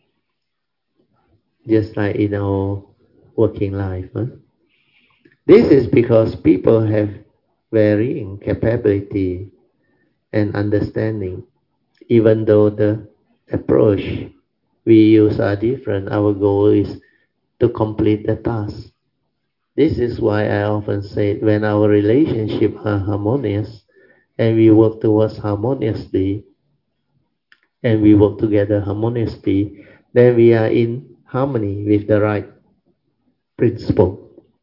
Just like in our working life. Huh? This is because people have varying capability and understanding. Even though the approach we use are different, our goal is to complete the task. This is why I often say when our relationships are harmonious and we work towards harmoniously and we work together harmoniously, then we are in harmony with the right principle.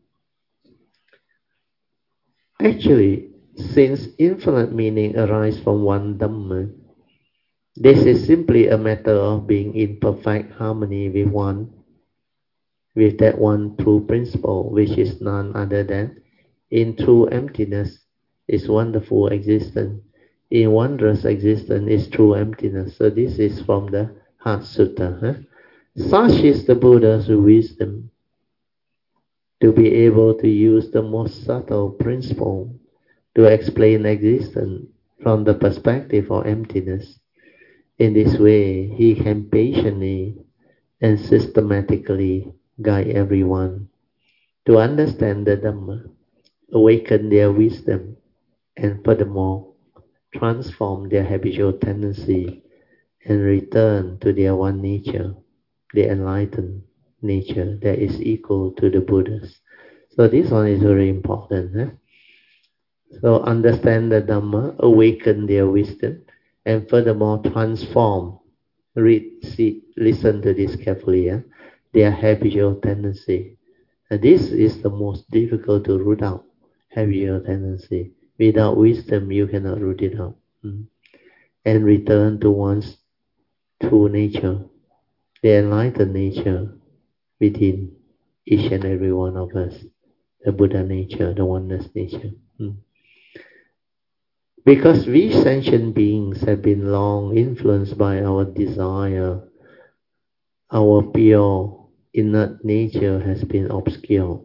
Actually, since infinite meaning arises from one Dhamma, this is simply a matter of being in perfect harmony with one, with that one true principle, which is none other than in true emptiness is wonderful existence. in wondrous existence is true emptiness. So this is from the Heart Sutta. Huh? Such is the Buddha's wisdom, to be able to use the most subtle principle to explain existence from the perspective of emptiness. In this way, he can patiently and systematically guide everyone to understand the Dhamma, awaken their wisdom, and furthermore, transform their habitual tendency and return to their one nature, the enlightened nature that is equal to the Buddha's. So this one is very important. Huh? So understand the Dhamma, awaken their wisdom, and furthermore transform, read, see, listen to this carefully, yeah? Their habitual tendency. And this is the most difficult to root out, habitual tendency. Without wisdom, you cannot root it out. Mm. And return to one's true nature, the enlightened nature within each and every one of us, the Buddha nature, the oneness nature. Mm. Because we sentient beings have been long influenced by our desire, our pure inert nature has been obscured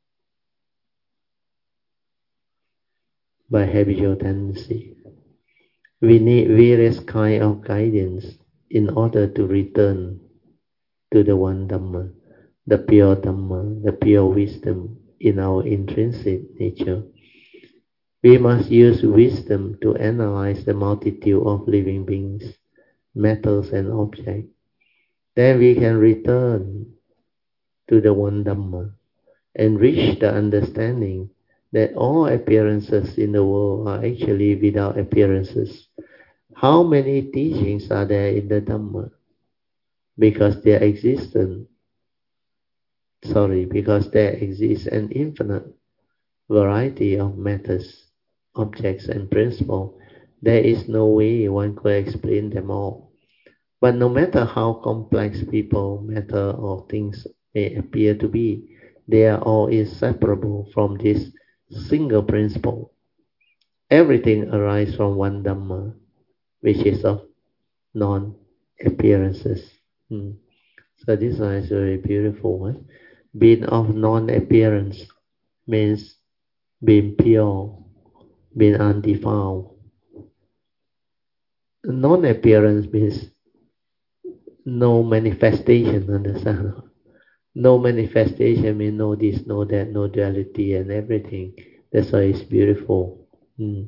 by habitual tendency. We need various kind of guidance in order to return to the one Dhamma, the pure Dhamma, the pure wisdom in our intrinsic nature. We must use wisdom to analyze the multitude of living beings, metals and objects. Then we can return to the one Dhamma and reach the understanding that all appearances in the world are actually without appearances. How many teachings are there in the Dhamma? Because there existence, sorry, because there exists an infinite variety of matters, objects and principles. There is no way one could explain them all. But no matter how complex people, matter or things may appear to be, they are all inseparable from this single principle. Everything arises from one Dhamma, which is of non-appearances. Hmm. So this one is very beautiful one. Being of non-appearance means being pure, being undefiled. Non-appearance means no manifestation, understand? No manifestation means no this, no that, no duality and everything. That's why it's beautiful. Mm.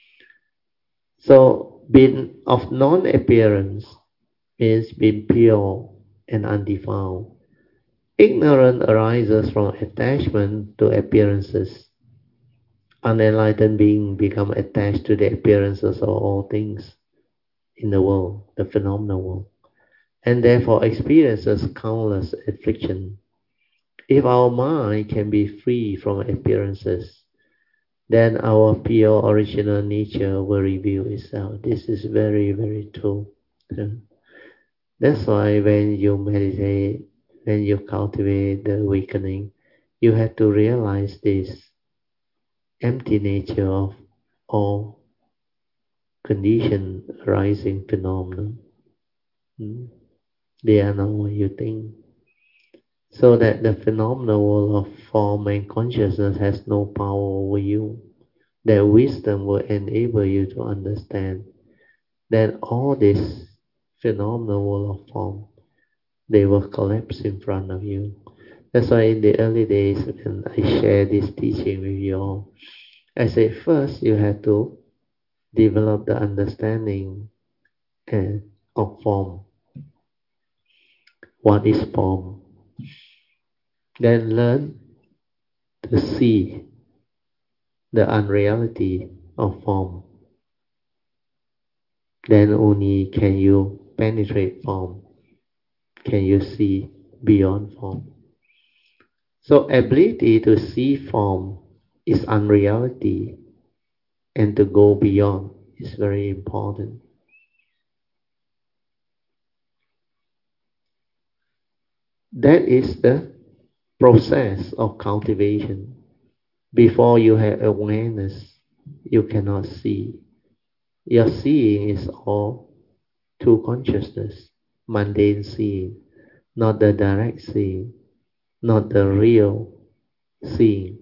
So being of non-appearance means being pure and undefiled. Ignorance arises from attachment to appearances. Unenlightened beings become attached to the appearances of all things in the world, the phenomenal world, and therefore experiences countless affliction. If our mind can be free from appearances, then our pure original nature will reveal itself. This is very, very true. That's why when you meditate, when you cultivate the awakening, you have to realize this empty nature of all conditioned arising phenomena. Hmm? They are not what you think. So that the phenomenal world of form and consciousness has no power over you. That wisdom will enable you to understand that all this phenomenal world of form, they will collapse in front of you. That's why in the early days when I share this teaching with you all, I say first you have to develop the understanding uh, of form. What is form? Then learn to see the unreality of form. Then only can you penetrate form, can you see beyond form. So ability to see form is unreality, and to go beyond is very important. That is the process of cultivation. Before you have awareness, you cannot see. Your seeing is all true consciousness, mundane seeing, not the direct seeing, not the real seeing.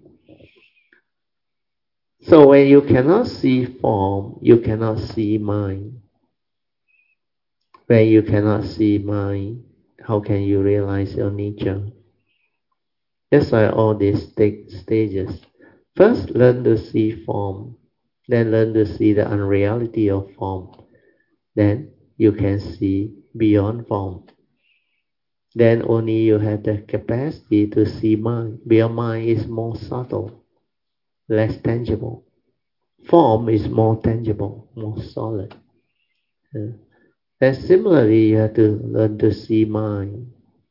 So when you cannot see form, you cannot see mind. When you cannot see mind, how can you realize your nature? That's why all these take stages. First, learn to see form. Then learn to see the unreality of form. Then you can see beyond form. Then only you have the capacity to see mind. Beyond mind is more subtle, less tangible. Form is more tangible, more solid. Yeah. Then similarly, you have to learn to see mind,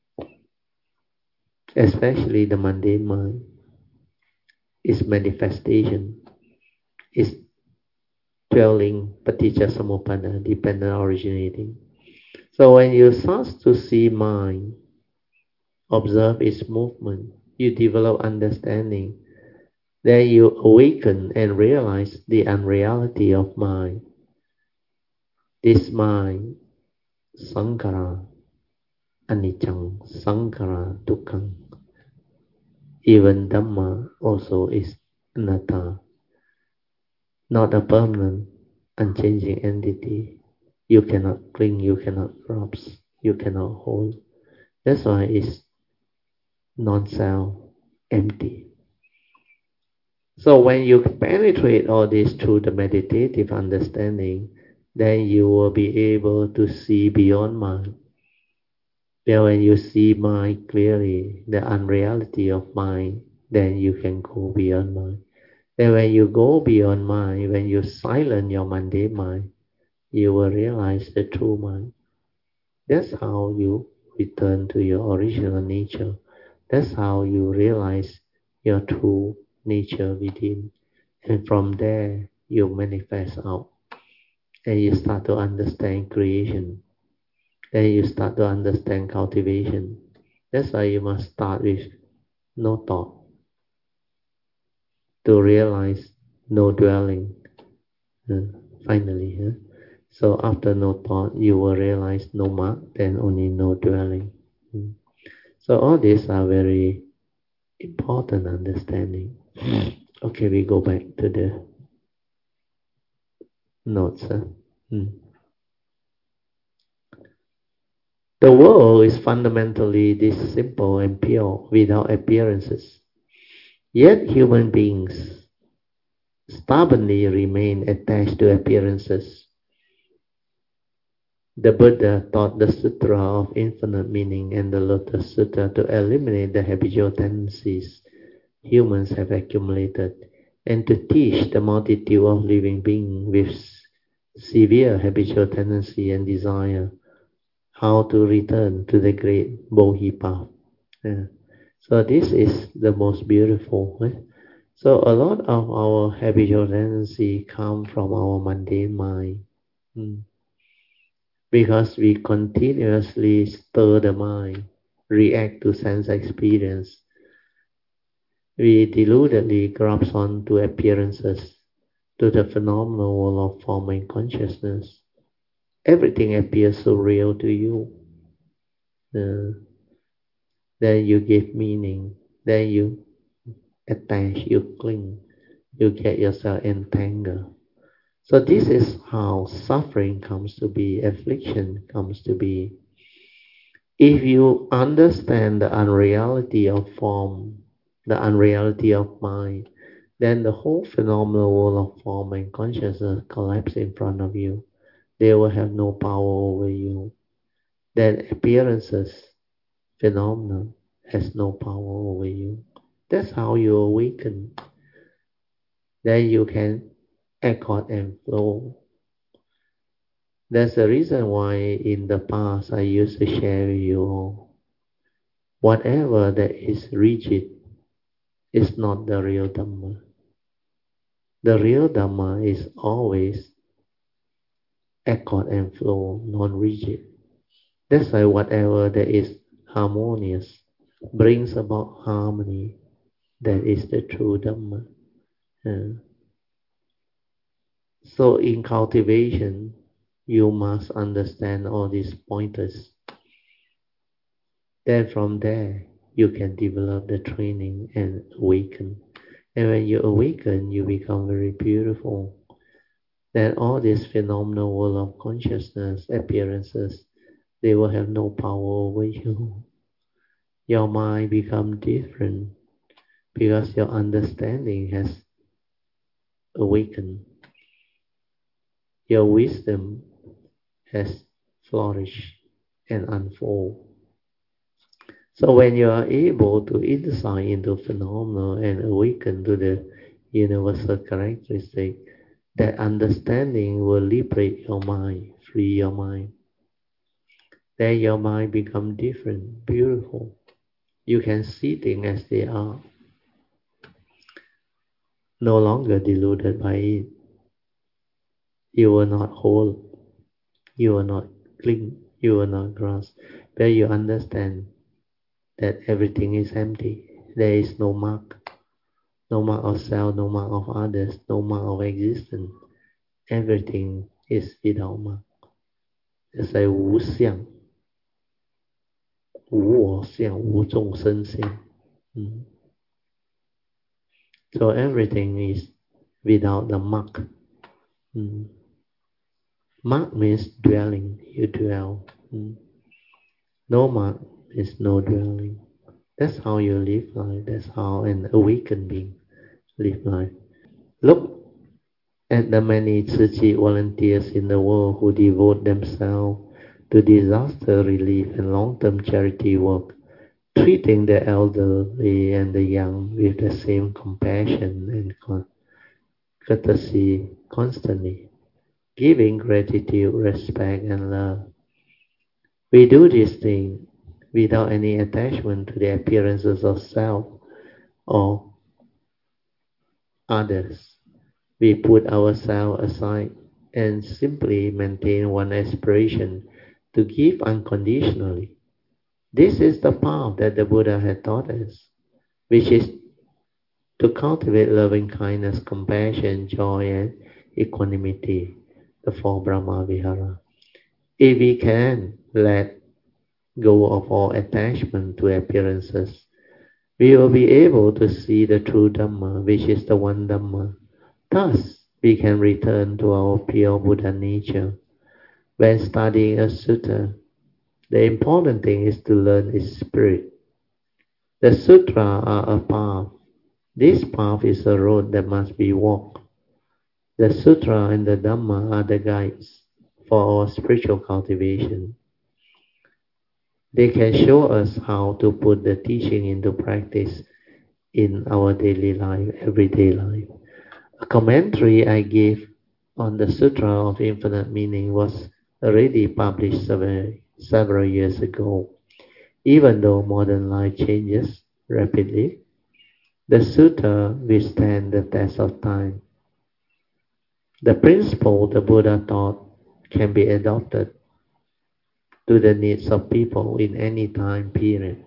especially the mundane mind. Its manifestation, its dwelling, paticca samuppada, dependent originating. So when you start to see mind, observe its movement, you develop understanding. Then you awaken and realize the unreality of mind. This mind, sankhara, anicca, sankhara, dukkha. Even Dhamma also is anatta, not a permanent, unchanging entity. You cannot cling, you cannot grasp, you cannot hold. That's why it's non-self, empty. So when you penetrate all this through the meditative understanding, then you will be able to see beyond mind. Then when you see mind clearly, the unreality of mind, then you can go beyond mind. Then when you go beyond mind, when you silence your mundane mind, you will realize the true mind. That's how you return to your original nature. That's how you realize your true nature within. And from there, you manifest out. And you start to understand creation. Then you start to understand cultivation. That's why you must start with no thought to realize no dwelling. Uh, finally, huh? So after no thought, you will realize no mark, then only no dwelling. Mm. So all these are very important understanding. Okay, we go back to the notes. Huh? Mm. The world is fundamentally this simple and pure without appearances. Yet human beings stubbornly remain attached to appearances. The Buddha taught the Sutra of Infinite Meaning and the Lotus Sutra to eliminate the habitual tendencies humans have accumulated and to teach the multitude of living beings with severe habitual tendency and desire how to return to the great Bodhi path. Yeah. So this is the most beautiful. Eh? So a lot of our habitual tendency come from our mundane mind. Mm. Because we continuously stir the mind, react to sense experience. We deludedly grasp on to appearances, to the phenomenal world of form and consciousness. Everything appears so real to you. Uh, then you give meaning, then you attach, you cling, you get yourself entangled. So this is how suffering comes to be, affliction comes to be. If you understand the unreality of form, the unreality of mind, then the whole phenomenal world of form and consciousness collapse in front of you. They will have no power over you. Then appearances, phenomena, has no power over you. That's how you awaken. Then you can accord and flow. That's the reason why in the past I used to share with you all. Whatever that is rigid is not the real Dhamma. The real Dhamma is always accord and flow, non-rigid. That's why whatever that is harmonious brings about harmony. That is the true Dhamma. Uh, So in cultivation, you must understand all these pointers. Then from there, you can develop the training and awaken. And when you awaken, you become very beautiful. Then all this phenomenal world of consciousness, appearances, they will have no power over you. Your mind become different because your understanding has awakened. Your wisdom has flourished and unfold. So when you are able to insight into phenomena and awaken to the universal characteristic, that understanding will liberate your mind, free your mind. Then your mind become different, beautiful. You can see things as they are, no longer deluded by it. You will not hold, you will not cling, you will not grasp, but you understand that everything is empty. There is no mark, no mark of self, no mark of others, no mark of existence. Everything is without mark. It's a 无相, 无我相, 无众生相. Mm. So everything is without the mark. Mm. Mark means dwelling, you dwell. Mm. No mark is no dwelling. That's how you live life. That's how an awakened being live life. Look at the many Tzu Chi volunteers in the world who devote themselves to disaster relief and long-term charity work, treating the elderly and the young with the same compassion and courtesy constantly, giving gratitude, respect, and love. We do this thing without any attachment to the appearances of self or others. We put ourselves aside and simply maintain one aspiration to give unconditionally. This is the path that the Buddha had taught us, which is to cultivate loving kindness, compassion, joy, and equanimity, the four Brahma Vihara. If we can let go of all attachment to appearances, we will be able to see the true Dhamma, which is the one Dhamma. Thus, we can return to our pure Buddha nature. When studying a sutta, the important thing is to learn its spirit. The sutra are a path. This path is a road that must be walked. The sutra and the Dhamma are the guides for our spiritual cultivation. They can show us how to put the teaching into practice in our daily life, everyday life. A commentary I gave on the Sutra of Infinite Meaning was already published several, several years ago. Even though modern life changes rapidly, the Sutta withstand the test of time. The principle the Buddha taught can be adopted to the needs of people in any time period.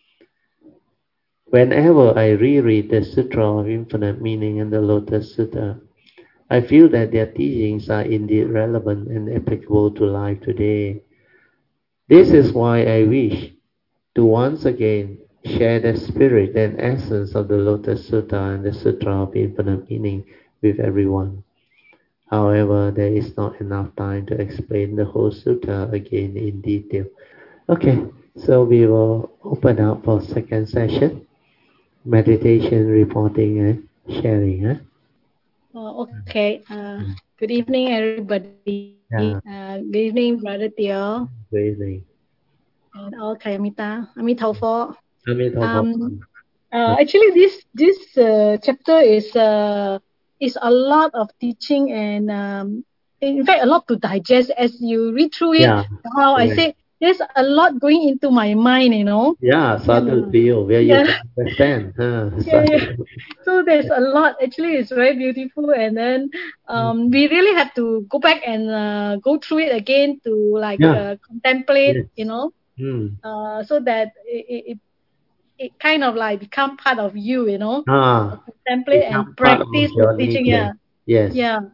Whenever I reread the Sutra of Infinite Meaning and the Lotus Sutta, I feel that their teachings are indeed relevant and applicable to life today. This is why I wish to once again share the spirit and essence of the Lotus Sutta and the Sutra of Infinite Meaning with everyone. However, there is not enough time to explain the whole sutta again in detail. Okay, so we will open up for second session, meditation, reporting, and sharing. Huh? Oh, okay. Uh, good evening, everybody. Uh, Yeah, good evening, Brother Teo, good evening. and all Kayamita. Amitabha. Amitabha. Um, uh, actually, this this uh, chapter is uh, is a lot of teaching and um, in fact a lot to digest as you read through it. Yeah, How I right. say there's a lot going into my mind, you know. Yeah, Yeah, subtle feel where you yeah, can understand. Huh? yeah, yeah. Subtle. So there's a lot. Actually, it's very beautiful, and then um, we really have to go back and uh, go through it again to like Yeah, uh, contemplate, yes. you know, Hmm. uh, so that it, it it it kind of like become part of you, you know, uh, Ah, contemplate and become part of practice the your teaching. nature. Yeah, Yes. yeah.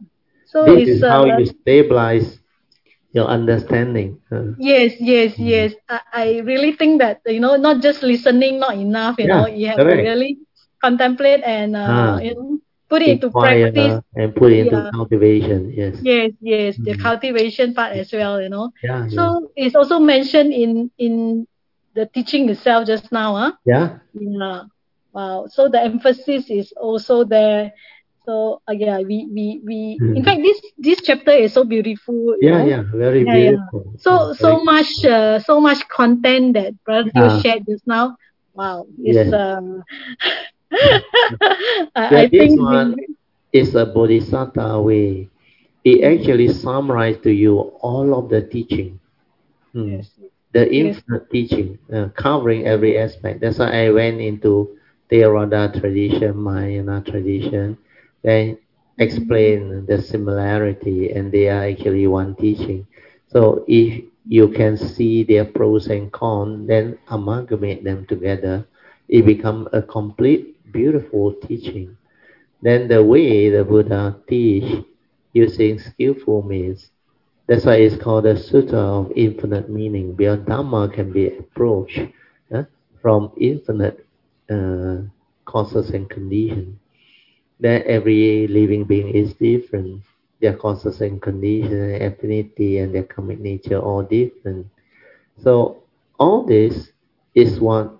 So this it's is how uh, you stabilize your understanding. Uh, yes, yes, mm. yes. I, I really think that, you know, not just listening, not enough. You know, Yeah, you have to correct. really contemplate and uh, Ah, you know, put it into practice. inquire and put into Yeah. cultivation. Yes. Yes, yes, the Mm. cultivation part as well, you know. Yeah, yeah. So it's also mentioned in in the teaching itself just now, huh? Yeah. Yeah. Wow. So the emphasis is also there. So uh, yeah, we we we. In Mm. fact, this this chapter is so beautiful, you Yeah, know. yeah. Very Yeah, yeah. beautiful. Uh, So very so much uh, so much content that Brother Teo Ah, shared just now. Wow, it's yes. um. Yeah, I, I this think one we, is a bodhisattva way. It mm, actually summarizes to you all of the teaching. Mm. yes, The yes. infinite teaching, uh, covering every aspect. That's why I went into Theravada tradition, Mahayana tradition, then Mm, explain the similarity, and they are actually one teaching. So if you can see their pros and cons, then amalgamate them together, it becomes a complete, beautiful teaching. Then the way the Buddha teach using skillful means, that's why it's called the Sutra of Infinite Meaning. Beyond Dhamma can be approached uh, from infinite uh, causes and conditions. That every living being is different. Their causes and conditions, affinity, and their karmic nature are all different. So all this is what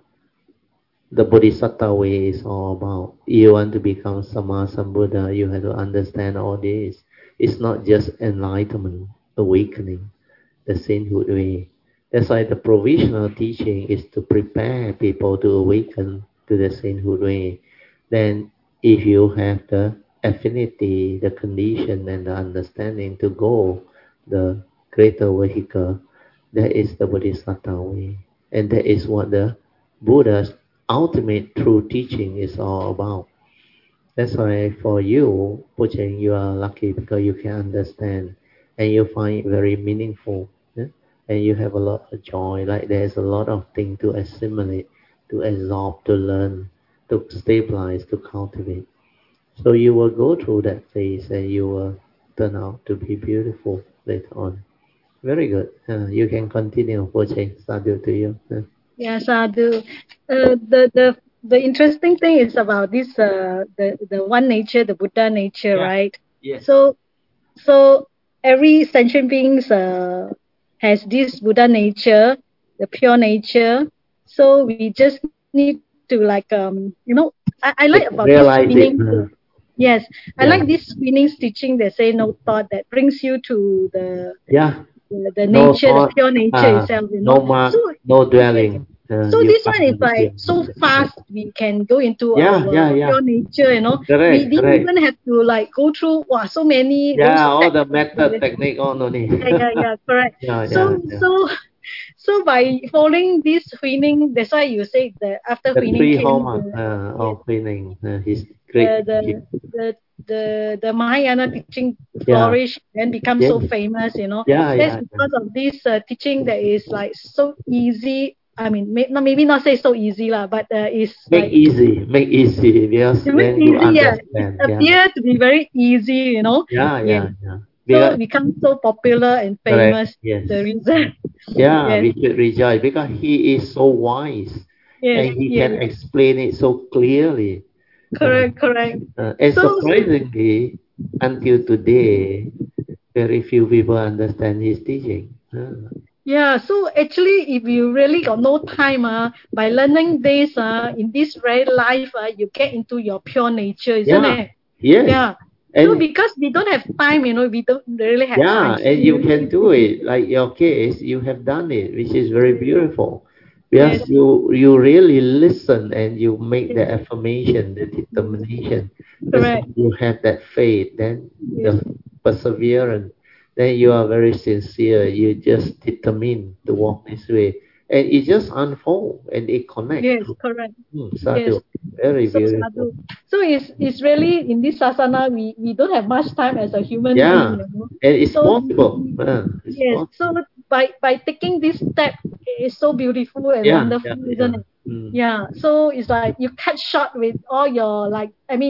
the Bodhisattva way is all about. You want to become Sama Sambuddha, you have to understand all this. It's not just enlightenment, awakening, the sainthood way. That's why the provisional teaching is to prepare people to awaken to the sainthood way. Then if you have the affinity, the condition and the understanding to go the greater vehicle, that is the Bodhisattva way. And that is what the Buddha's ultimate true teaching is all about. That's why for you, Pucheng, you are lucky because you can understand and you find it very meaningful. Yeah? And you have a lot of joy. Like there's a lot of things to assimilate, to absorb, to learn, to stabilize, to cultivate. So you will go through that phase and you will turn out to be beautiful later on. Very good. Uh, you can continue, Pucheng. Sadhu to you. Uh, Yeah, Sadhu. Uh, the the the interesting thing is about this uh the the one nature, the Buddha nature, Yeah. right? Yes. So so every sentient beings uh has this Buddha nature, the pure nature. So we just need to like um you know I, I like about this Realize winning. it. Uh, Yes, I like yeah. this winning teaching. They say no thought that brings you to the Yeah. the, the No nature, the thought, pure nature uh, itself, you know. no mark, So no yes, dwelling. Uh, so you this one come is to the like pure so nature. fast we can go into Yeah, yeah, our yeah. pure nature, you know. We Correct, didn't correct. even have to like go through wow, so many those Yeah, all steps the of method, the technique, all no need. yeah, yeah, yeah, correct. yeah, yeah, So yeah. so so by following this Huining, that's why you say that after The Huining three came hallmark the uh, yes, of feeling, uh, his the great teaching. the the the, the Mahayana teaching Yeah, flourish and become yes, so famous, you know. yeah, That's yeah, yeah. because of this uh, teaching that is like so easy. I mean, may, not maybe not say so easy lah, but uh, it's Make like easy, make easy, because it makes then you easy. Yeah, it understand. Yeah, appears to be very easy, you know. yeah, Yes, yeah, yeah. so Because, it becomes so popular and correct, famous. yes. The reason, Yeah, yes, we should rejoice because he is so wise yes, and he yes, can explain it so clearly. Uh, correct, correct. uh, and So, so surprisingly, until today, very few people understand his teaching. Uh, yeah, so actually, if you really got no time, uh, by learning this, uh, in this very life, uh, you get into your pure nature, isn't yeah, it? yes. Yeah. So And because we don't have time, you know, we don't really have yeah, time. and you can do it like your case, you have done it, which is very beautiful. Yes, Because you you really listen and you make the yes, affirmation, the determination. That's why correct. you have that faith, then Yes, the perseverance. Then you are very sincere. You just determined to walk this way, and it just unfold and it connect. yes, correct. Hmm, Yes. sadhu, very So beautiful. sadhu. So it's it's really in this sasana we we don't have much time as a human being, Yeah, you know. and it's So possible. Uh, it's yes, so possible. by by taking this step, it's so beautiful and Yeah, yeah, wonderful, yeah. isn't it? Mm. Yeah. So it's like you cut short with all your like I mean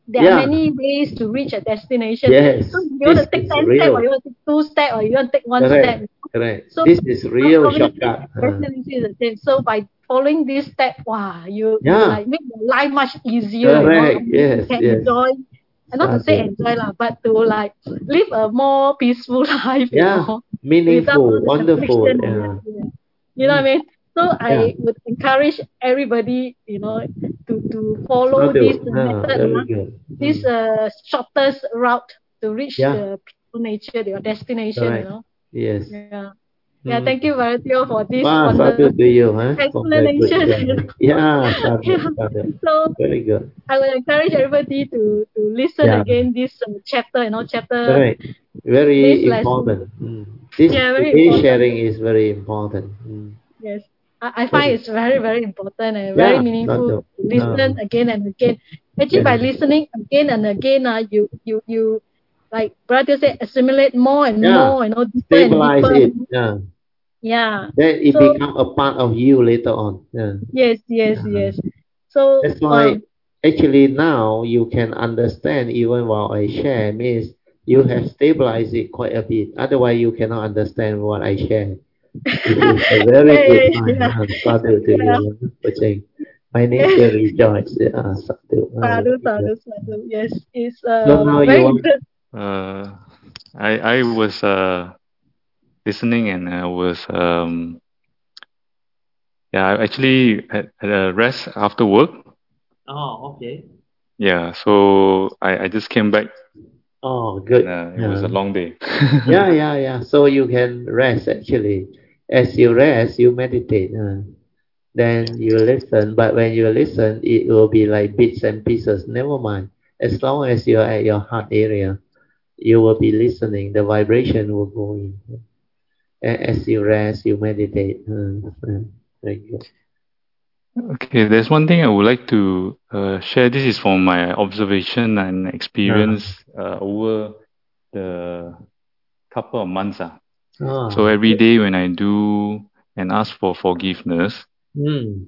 there yeah. are many ways to reach a destination. Yes, So you want this to take is ten steps, real. or you want to take two steps, or you want to take one Correct, step. correct. So This is real ultimately, shortcut. Uh, destination is the same. So by following this step, wow, you you yeah, like make your life much easier, you know, correct. and you Yes, can yes. enjoy, and not to say Sadhu. enjoy lah, but to like live a more peaceful life, you Yeah, know, without all meaningful, the wonderful. confliction. Yeah, Yeah. You know what I mean? So yeah. I would encourage everybody, you know, to, to follow this Sadhu. Yeah, method, very uh, good. this Mm. uh, shortest route to reach Yeah, the peaceful nature, your destination, you correct. know. Yes. Yeah. Yeah, Mm. thank you, Varatio, for this Wow, sadhu to wonderful you, huh? For the good explanation. sharing. Yeah, sadhu, Yeah. sadhu. So Very good. I will encourage everybody to, to listen Yeah, again this uh, chapter, you know, chapter, correct. this Very lesson. important. Mm. This Yeah, very today important. sharing is very important. Mm. Yes. I, I find Very. it's very, very important and very Yeah, meaningful sadhu. to listen Uh, again and again. Actually, by yeah, listening again and again, uh, you, you, you, like brother said, assimilate more and yeah. more, you know, deeper and Stabilize deeper. it. Yeah. Yeah. Then it So, become a part of you later on. Yeah. yes, yes, Yeah. yes. So, That's why um, actually now you can understand even while I share means you have stabilized it quite a bit. Otherwise you cannot understand what I share. This is a very yeah, good yeah, sign. yeah, Uh, sadhu to yeah. you, for saying, my Yes. nature rejoice. Uh, sadhu. Uh, Sadhu, very good. sadhu, sadhu. Yes, it's So uh, now you very want, interesting. Uh, I I was uh, listening and I was um, yeah I actually had, had a rest after work. oh, okay. Yeah, so I, I just came back Oh, and good. uh, it was a Yeah. long day. Yeah, yeah, yeah. So you can rest actually. As you rest, you meditate. Uh, then you listen. But when you listen, it will be like bits and pieces. Never mind. As long as you're at your heart area, you will be listening. The vibration will go in. A- As you rest, you meditate. Uh, uh, very good. Okay, there's one thing I would like to uh, share. This is from my observation and Ah, experience uh, over the couple of months. Uh. So ah, every day when I do and ask for forgiveness, mm,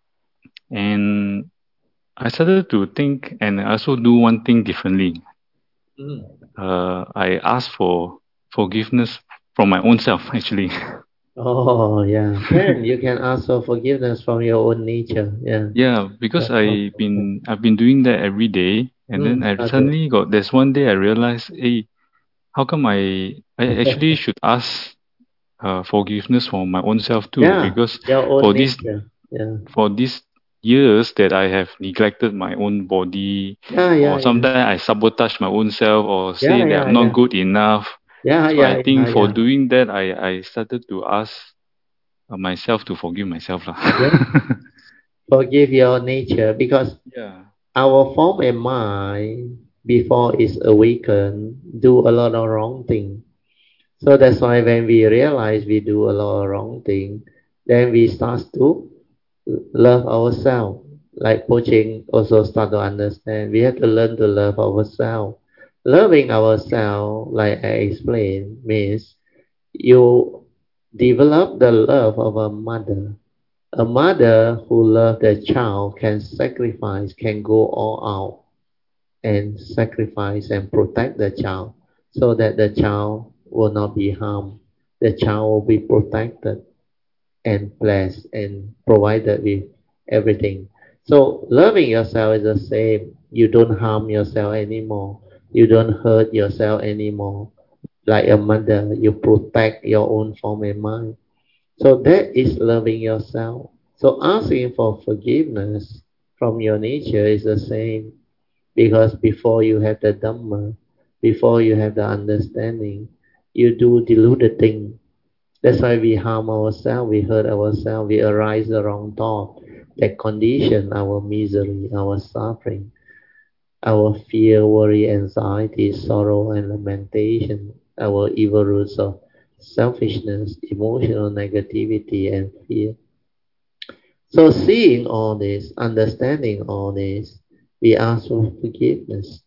and I started to think and I also do one thing differently. mm. Uh, I ask for forgiveness from my own self, actually. Oh, yeah. Can you can ask for forgiveness from your own nature. Yeah. Yeah, because That's I've awesome. been I've been doing that every day, and then Mm, I sadhu. suddenly got there's one day I realized, hey, how come I I actually should ask uh, forgiveness for my own self too? Yeah, Because your own for these nature. Yeah. for these years that I have neglected my own body, Yeah, yeah, or yeah. sometimes I sabotage my own self, or say Yeah, that yeah, I'm not yeah. good enough. Yeah, So I yeah, yeah, think for yeah. doing that, I I started to ask uh, myself to forgive myself lah. Yeah. Forgive your nature because Yeah. our form and mind before it's awakened do a lot of wrong thing. So that's why when we realize we do a lot of wrong thing, then we start to love ourselves. Like Poching also start to understand, we have to learn to love ourselves. Loving ourselves, like I explained, means you develop the love of a mother. A mother who loves the child can sacrifice, can go all out and sacrifice and protect the child so that the child will not be harmed. The child will be protected and blessed and provided with everything. So loving yourself is the same. You don't harm yourself anymore. You don't hurt yourself anymore. Like a mother, you protect your own form and mind. So that is loving yourself. So asking for forgiveness from your nature is the same. Because before you have the Dhamma, before you have the understanding, you do deluded thing. That's why we harm ourselves, we hurt ourselves, we arise the wrong thought that condition our misery, our suffering, our fear, worry, anxiety, sorrow, and lamentation, our evil roots of selfishness, emotional negativity, and fear. So seeing all this, understanding all this, we ask for forgiveness.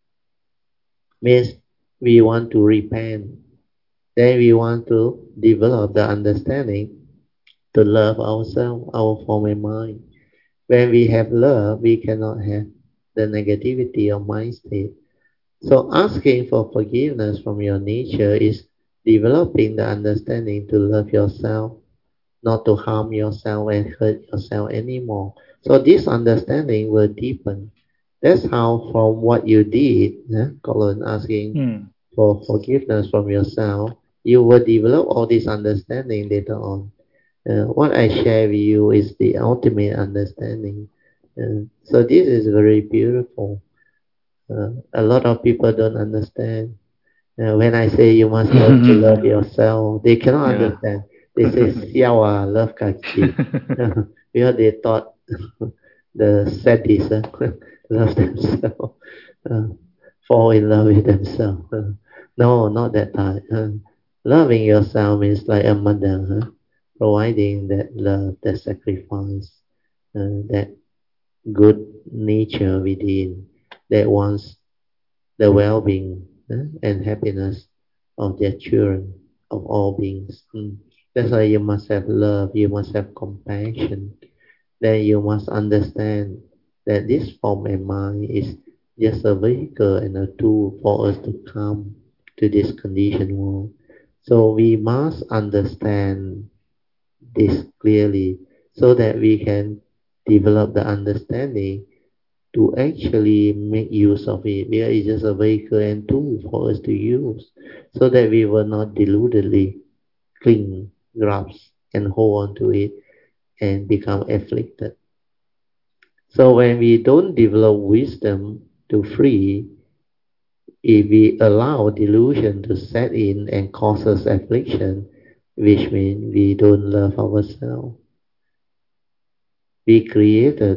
Means we want to repent. Then we want to develop the understanding to love ourselves, our form and mind. When we have love, we cannot have the negativity of mind state. So asking for forgiveness from your nature is developing the understanding to love yourself, not to harm yourself and hurt yourself anymore. So this understanding will deepen. That's how from what you did, yeah, Colin, asking Mm. for forgiveness from yourself, you will develop all this understanding later on. Uh, what I share with you is the ultimate understanding. Uh, so this is very beautiful. Uh, a lot of people don't understand. Uh, when I say you must learn to love yourself, they cannot Yeah. understand. They say, siao ah, love kaki. Because they thought the sadists uh, love themselves, uh, fall in love with themselves. Uh, no, not that type. Uh, loving yourself is like a mother, huh? Providing that love, that sacrifice, uh, that good nature within that wants the well-being uh, and happiness of their children, of all beings. Mm. That's why you must have love, you must have compassion. Then you must understand that this form and mind is just a vehicle and a tool for us to come to this conditioned world. So we must understand this clearly so that we can develop the understanding to actually make use of it. Because it's just a vehicle and tool for us to use so that we will not deludedly cling, grasp, and hold on to it and become afflicted. So when we don't develop wisdom to free, if we allow delusion to set in and cause us affliction, which means we don't love ourselves. We created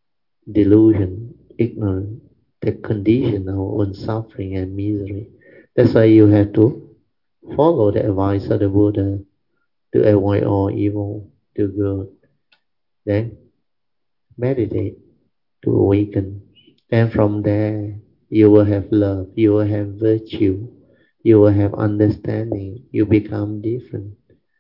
delusion, ignorance, that condition our own suffering and misery. That's why you have to follow the advice of the Buddha to avoid all evil, do good. Then meditate to awaken. And from there, you will have love, you will have virtue, you will have understanding, you become different.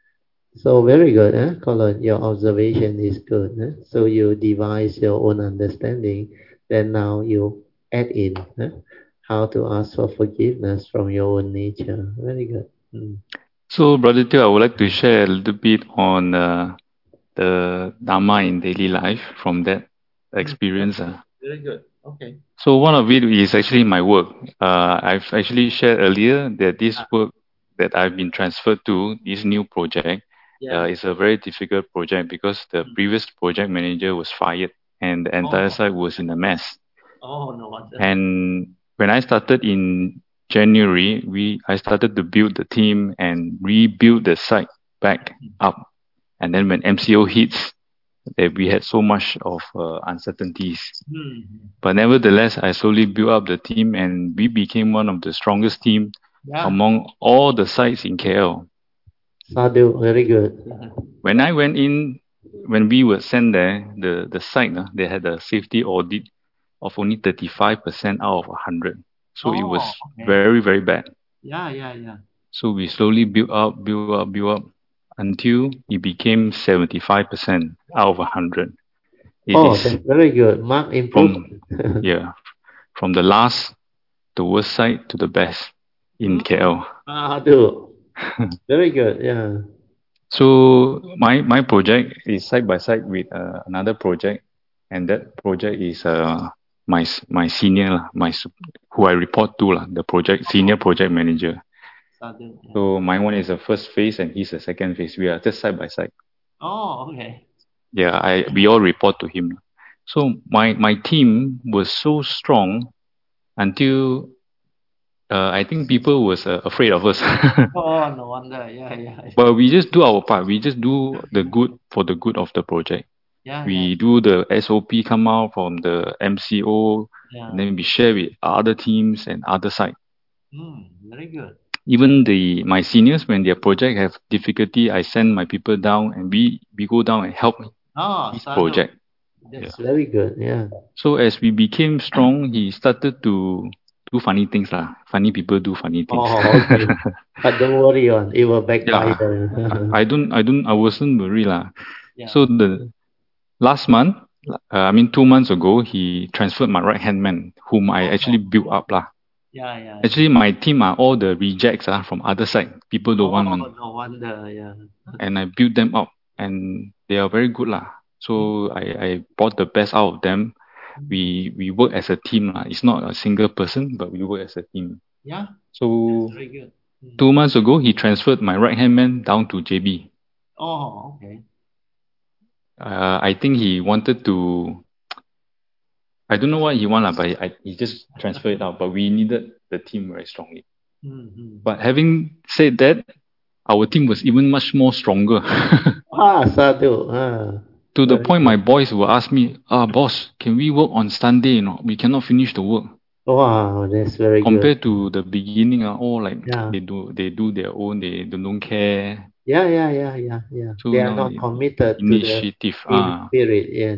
So very good, eh, Colin? Your observation is good. Eh? So you devise your own understanding, then now you add in eh? how to ask for forgiveness from your own nature. Very good. Mm. So, Brother Teo, I would like to share a little bit on uh, the Dharma in daily life from that experience. Uh. Very good. Okay. So one of it is actually my work. Uh, I've actually shared earlier that this work that I've been transferred to, this new project, uh, is a very difficult project because the previous project manager was fired and the entire site was in a mess. Oh, no wonder. And when I started in January, we I started to build the team and rebuild the site back up. And then when M C O hits, that we had so much of uh, uncertainties. Mm-hmm. But nevertheless, I slowly built up the team and we became one of the strongest team Yeah. among all the sites in K L. Sadhu, very good. When I went in, when we were sent there, the, the site, uh, they had a safety audit of only thirty-five percent out of one hundred. So Oh, it was okay. very, very bad. Yeah, yeah, yeah. So we slowly built up, built up, built up until it became seventy-five percent out of one hundred. It Oh, is that's very good. Mark improvement. from, yeah, from the last, the worst side to the best in K L. Ah, do. Very good. Yeah. So my, my project is side by side with uh, another project, and that project is uh, my my senior, lah, my sup- who I report to, lah, the project senior project manager. Sadhu. Yeah. So my one is the first phase and he's the second phase. We are just side by side. Oh, okay. Yeah, I we all report to him. So my my team was so strong until uh, I think people was uh, afraid of us. Oh, no wonder. Yeah, yeah. But we just do our part. We just do the good for the good of the project. Yeah, We yeah. do the S O P come out from the M C O, Yeah. and then we share with other teams and other sites. Mm, very good. Even the my seniors, when their project have difficulty, I send my people down and we, we go down and help Oh, his Sadhu. project. That's Yeah. very good. Yeah. So as we became strong, he started to do funny things lah. Funny people do funny things. Oh, okay. But don't worry on, it will backfire. Yeah, I I don't, I don't, I wasn't worried lah. Yeah. So the last month, uh, I mean, two months ago, he transferred my right hand man, whom I actually built up lah. Yeah, yeah. Actually, my team are all the rejects ah from other side. People don't want Oh, man. no wonder, yeah. And I built them up, and they are very good lah. So I, I brought the best out of them. We we work as a team lah. It's not a single person, but we work as a team. Yeah, So very good. Mm. two months ago, he transferred my right hand man down to J B. Oh, okay. Uh, I think he wanted to. I don't know what he wanted, but I, he just transferred it out. But we needed the team very strongly. Mm-hmm. But having said that, our team was even much more stronger. Ah, sadhu. Ah. To the Very point, good. my boys will ask me, "Ah, boss, can we work on Sunday? You know, we cannot finish the work." Wow, that's very Compared good. to the beginning, uh, all like Yeah. they do, they do their own. They, they don't care. Yeah, yeah, yeah, yeah, yeah. So They are now not the committed to the initiative. team Ah, spirit, yes.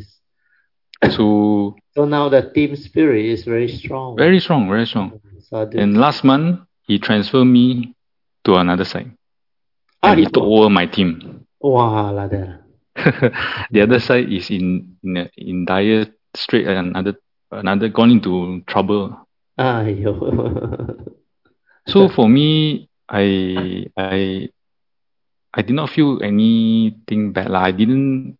so So now the team spirit is very strong. very strong, very strong. Sadhu. And last month, he transferred me to another side, Ah, and he itu. took over my team. Wah, lah dah. The other side is in in, a, in dire strait, and another another gone into trouble. Ayo. So for me, I I I did not feel anything bad lah. I didn't.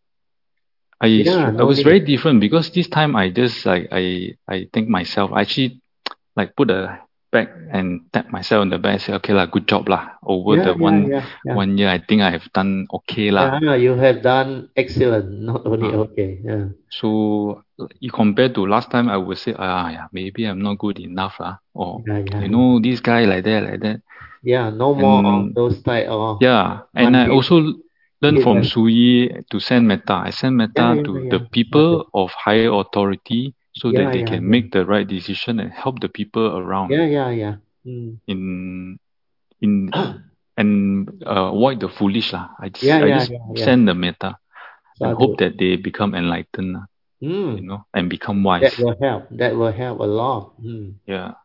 I Yeah, I no was very need. different because this time I just like I I think myself. I actually like put a back and tap myself on the back and say, okay lah, good job lah. Over Yeah, the yeah, one yeah, yeah. one year, I think I have done okay lah. Yeah, you have done excellent, not only Ah. okay. Yeah. So you compare to last time, I would say, ah, yeah, maybe I'm not good enough lah. Or Yeah, yeah, you yeah. know, this guy like that, like that. Yeah, no more of And those type of yeah, and I one-hit also learned from event. Sui to send metta. I send Yeah, metta yeah, to yeah. the people of higher authority so Yeah, that they yeah, can yeah. make the right decision and help the people around Yeah, yeah, yeah. Mm. in in and uh, avoid the foolish lah. I just Yeah, I yeah, just yeah, yeah. send the metta and hope Sadhu. that they become enlightened, lah, you Mm. know, and become That wise. will help. That will help a lot. Mm. Yeah.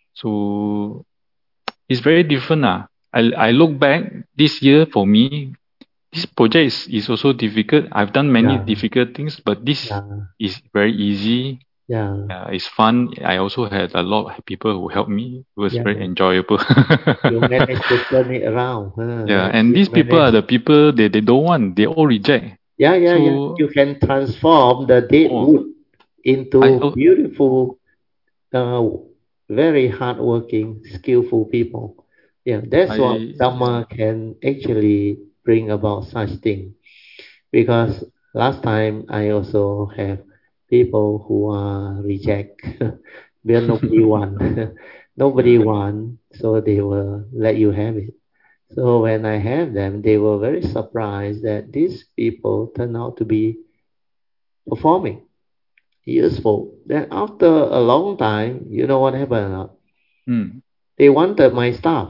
So it's very different. lah. I I look back this year for me, this project is, is also difficult. I've done many Yeah, difficult things, but this yeah, is very easy. yeah. Uh, it's fun. I also had a lot of people who helped me. It was Yeah. very enjoyable. You managed to turn it around. Huh? Yeah, That and you these people are managed. the people they, they don't want. They all reject. Yeah, yeah, yeah. So You can transform the dead oh, wood into I oh, beautiful, uh, very hardworking, skillful people. Yeah, that's what I Dhamma can actually bring about such thing. Because last time I also have people who are reject, where nobody want, nobody yeah. want, so they will let you have it. So when I have them, they were very surprised that these people turn out to be performing, useful. Then after a long time, you know what happened? or not? Hmm. They wanted my stuff.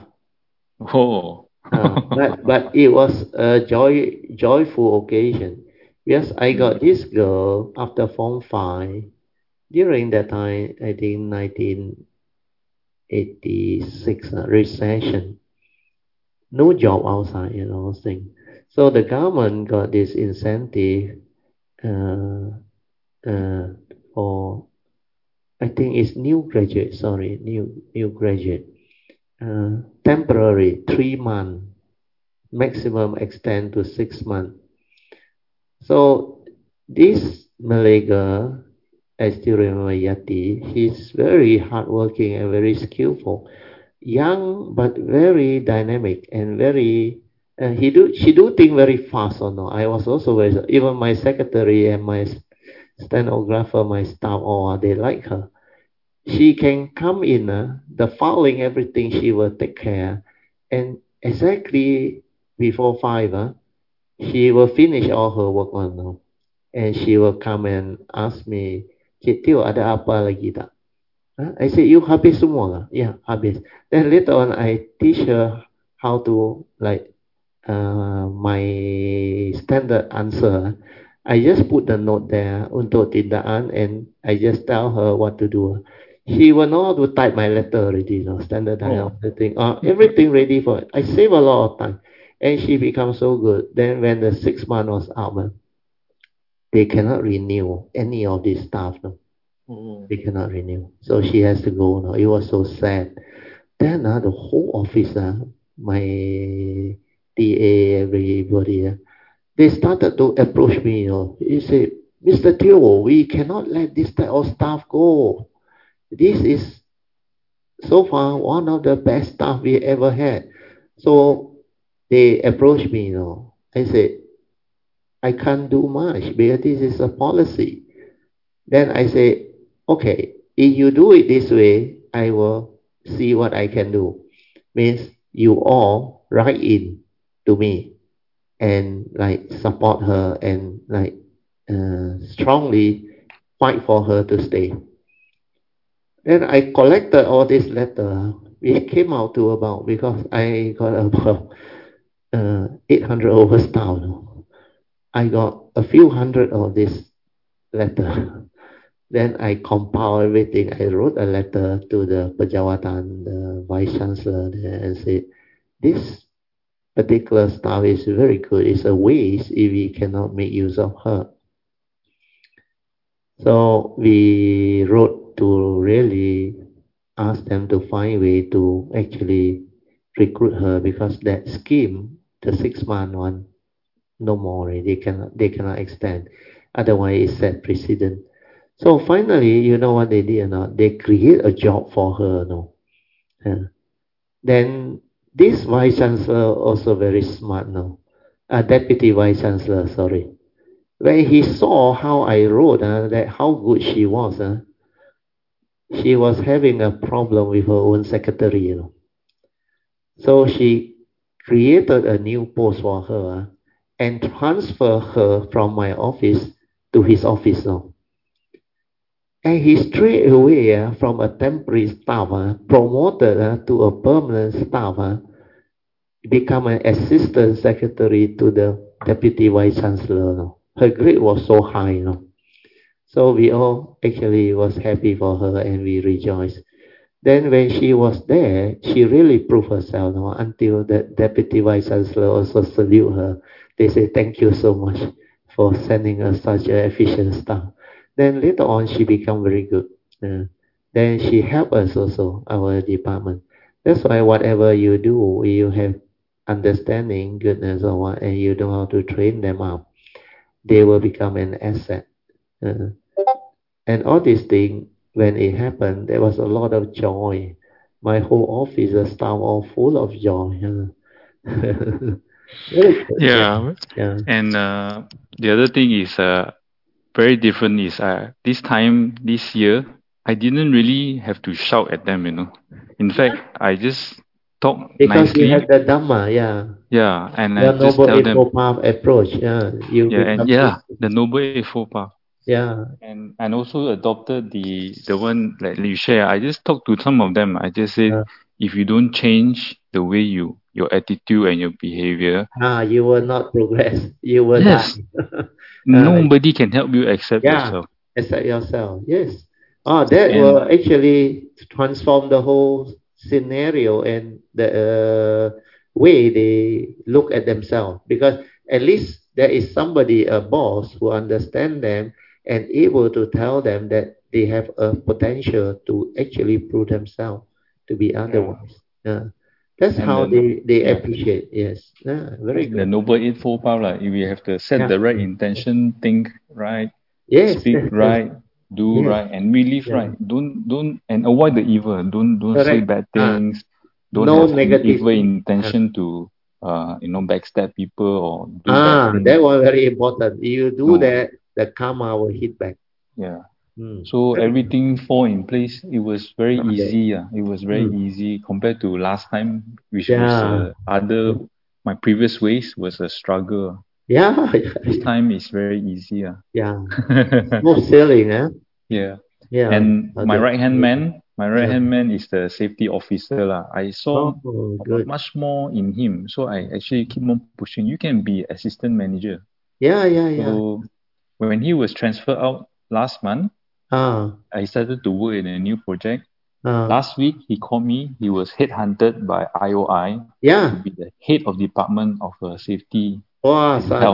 Oh. Uh, but but it was a joy joyful occasion. Yes, I got this girl after Form five. During that time, I think nineteen eighty-six uh, recession. No job outside, you know, thing. So the government got this incentive uh, uh, for, I think it's new graduate, sorry, new new graduate. Uh, temporary, three month, maximum extend to six months. So this Malay girl, I still remember Yati, he's very hardworking and very skillful. Young but very dynamic and very uh, he do she do think very fast or no. I was also very, even my secretary and my stenographer, my staff, oh they like her. She can come in, uh, the filing, everything she will take care. And exactly before five, uh, she will finish all her work on now. And she will come and ask me, Cik Teo, ada apa lagi tak? Huh? I said, you habis semua lah? Yeah, habis. Then later on, I teach her how to, like, uh, my standard answer. I just put the note there untuk tindakan and I just tell her what to do. She will know how to type my letter already, you know, standard dialogue, Oh. the thing, uh, everything ready for it. I save a lot of time. And she becomes so good. Then when the six month was out, man, they cannot renew any of this staff. No? Oh. They cannot renew. So she has to go. No? It was so sad. Then uh, the whole office, uh, my T A, everybody, uh, they started to approach me. You know, he said, Mister Teo, we cannot let this type of staff go. This is so far one of the best staff we ever had. So they approached me. You know, I said, I can't do much because this is a policy. Then I say, okay, if you do it this way, I will see what I can do. Means you all write in to me and like support her and like uh, strongly fight for her to stay. Then I collected all this letter. It came out to about, because I got about uh, eight hundred over staff. I got a few hundred of this letter. Then I compiled everything. I wrote a letter to the Pejawatan, the Vice Chancellor, there, and said, this particular staff is very good. It's a waste if we cannot make use of her. So we wrote to really ask them to find a way to actually recruit her, because that scheme, the six-month one, no more. They cannot, they cannot extend. Otherwise, it set precedent. So finally, you know what they did or not? They create a job for her. No. Yeah. Then this Vice Chancellor also very smart. No. Uh, Deputy Vice Chancellor, sorry. When he saw how I wrote, uh, that how good she was, uh, she was having a problem with her own secretary. You know. So she created a new post for her uh, and transferred her from my office to his office now. And he straight away uh, from a temporary staff uh, promoted uh, to a permanent staff, uh, become an assistant secretary to the deputy vice chancellor. No? Her grade was so high. No? So we all actually was happy for her and we rejoiced. Then when she was there, she really proved herself. No? Until the deputy vice chancellor also salute her. They say, thank you so much for sending us such an efficient staff. Then later on, she became very good. Uh, then she helped us also, our department. That's why whatever you do, you have understanding, goodness or what, and you know how to train them up, they will become an asset. Uh, and all these things, when it happened, there was a lot of joy. My whole office, the staff all full of joy. Uh. Yeah. Yeah. And uh, the other thing is uh, very different is uh, this time, this year, I didn't really have to shout at them, you know. In fact, I just talk because nicely. you have the Dhamma, yeah. Yeah, and the I just Noble tell them. Eightfold Path approach, yeah. You yeah, and become yeah, this- the Noble Eightfold Path. yeah. And and also adopted the the one like you share. I just talked to some of them. I just said, Yeah. if you don't change the way you your attitude and your behavior, Ah, you will not progress. You will yes, die. nobody can help you except yeah. yourself. Accept yourself. Yes. Oh, that And- will actually transform the whole scenario and the uh, way they look at themselves. Because at least there is somebody, a boss, who understands them and able to tell them that they have a potential to actually prove themselves to be otherwise. Yeah. That's And how the- they, they yeah. appreciate. Yes. Yeah, very the good. Noble Eightfold Path, like if you have to set Yeah. the right intention, think right, Yes. speak yes, right, do Yes. right, and we live Yeah. right. Don't don't and avoid the evil. Don't don't say Correct. bad Ah. things. Don't No have negative evil thing. intention to uh you know backstab people or do Ah, bad things. that was very important. If you do No. that, the karma will hit back. Yeah. Hmm. So Very everything fall in place. It was very Okay. easy. Yeah, it was very Mm. easy compared to last time, which Yeah. was uh, other. My previous ways was a struggle. Yeah. This time is very easy. Yeah. Yeah. Smooth sailing, eh? yeah. Yeah. And my Okay. right hand man, my right Yeah. hand man is the safety officer lah. I saw Oh, good. much more in him, so I actually keep on pushing. You can be assistant manager. Yeah, yeah, yeah. So when he was transferred out last month, Ah, I started to work in a new project. ah. Last week, he called me. He was headhunted by I O I to Yeah. be the head of department of uh, safety Wow, and sadhu. health.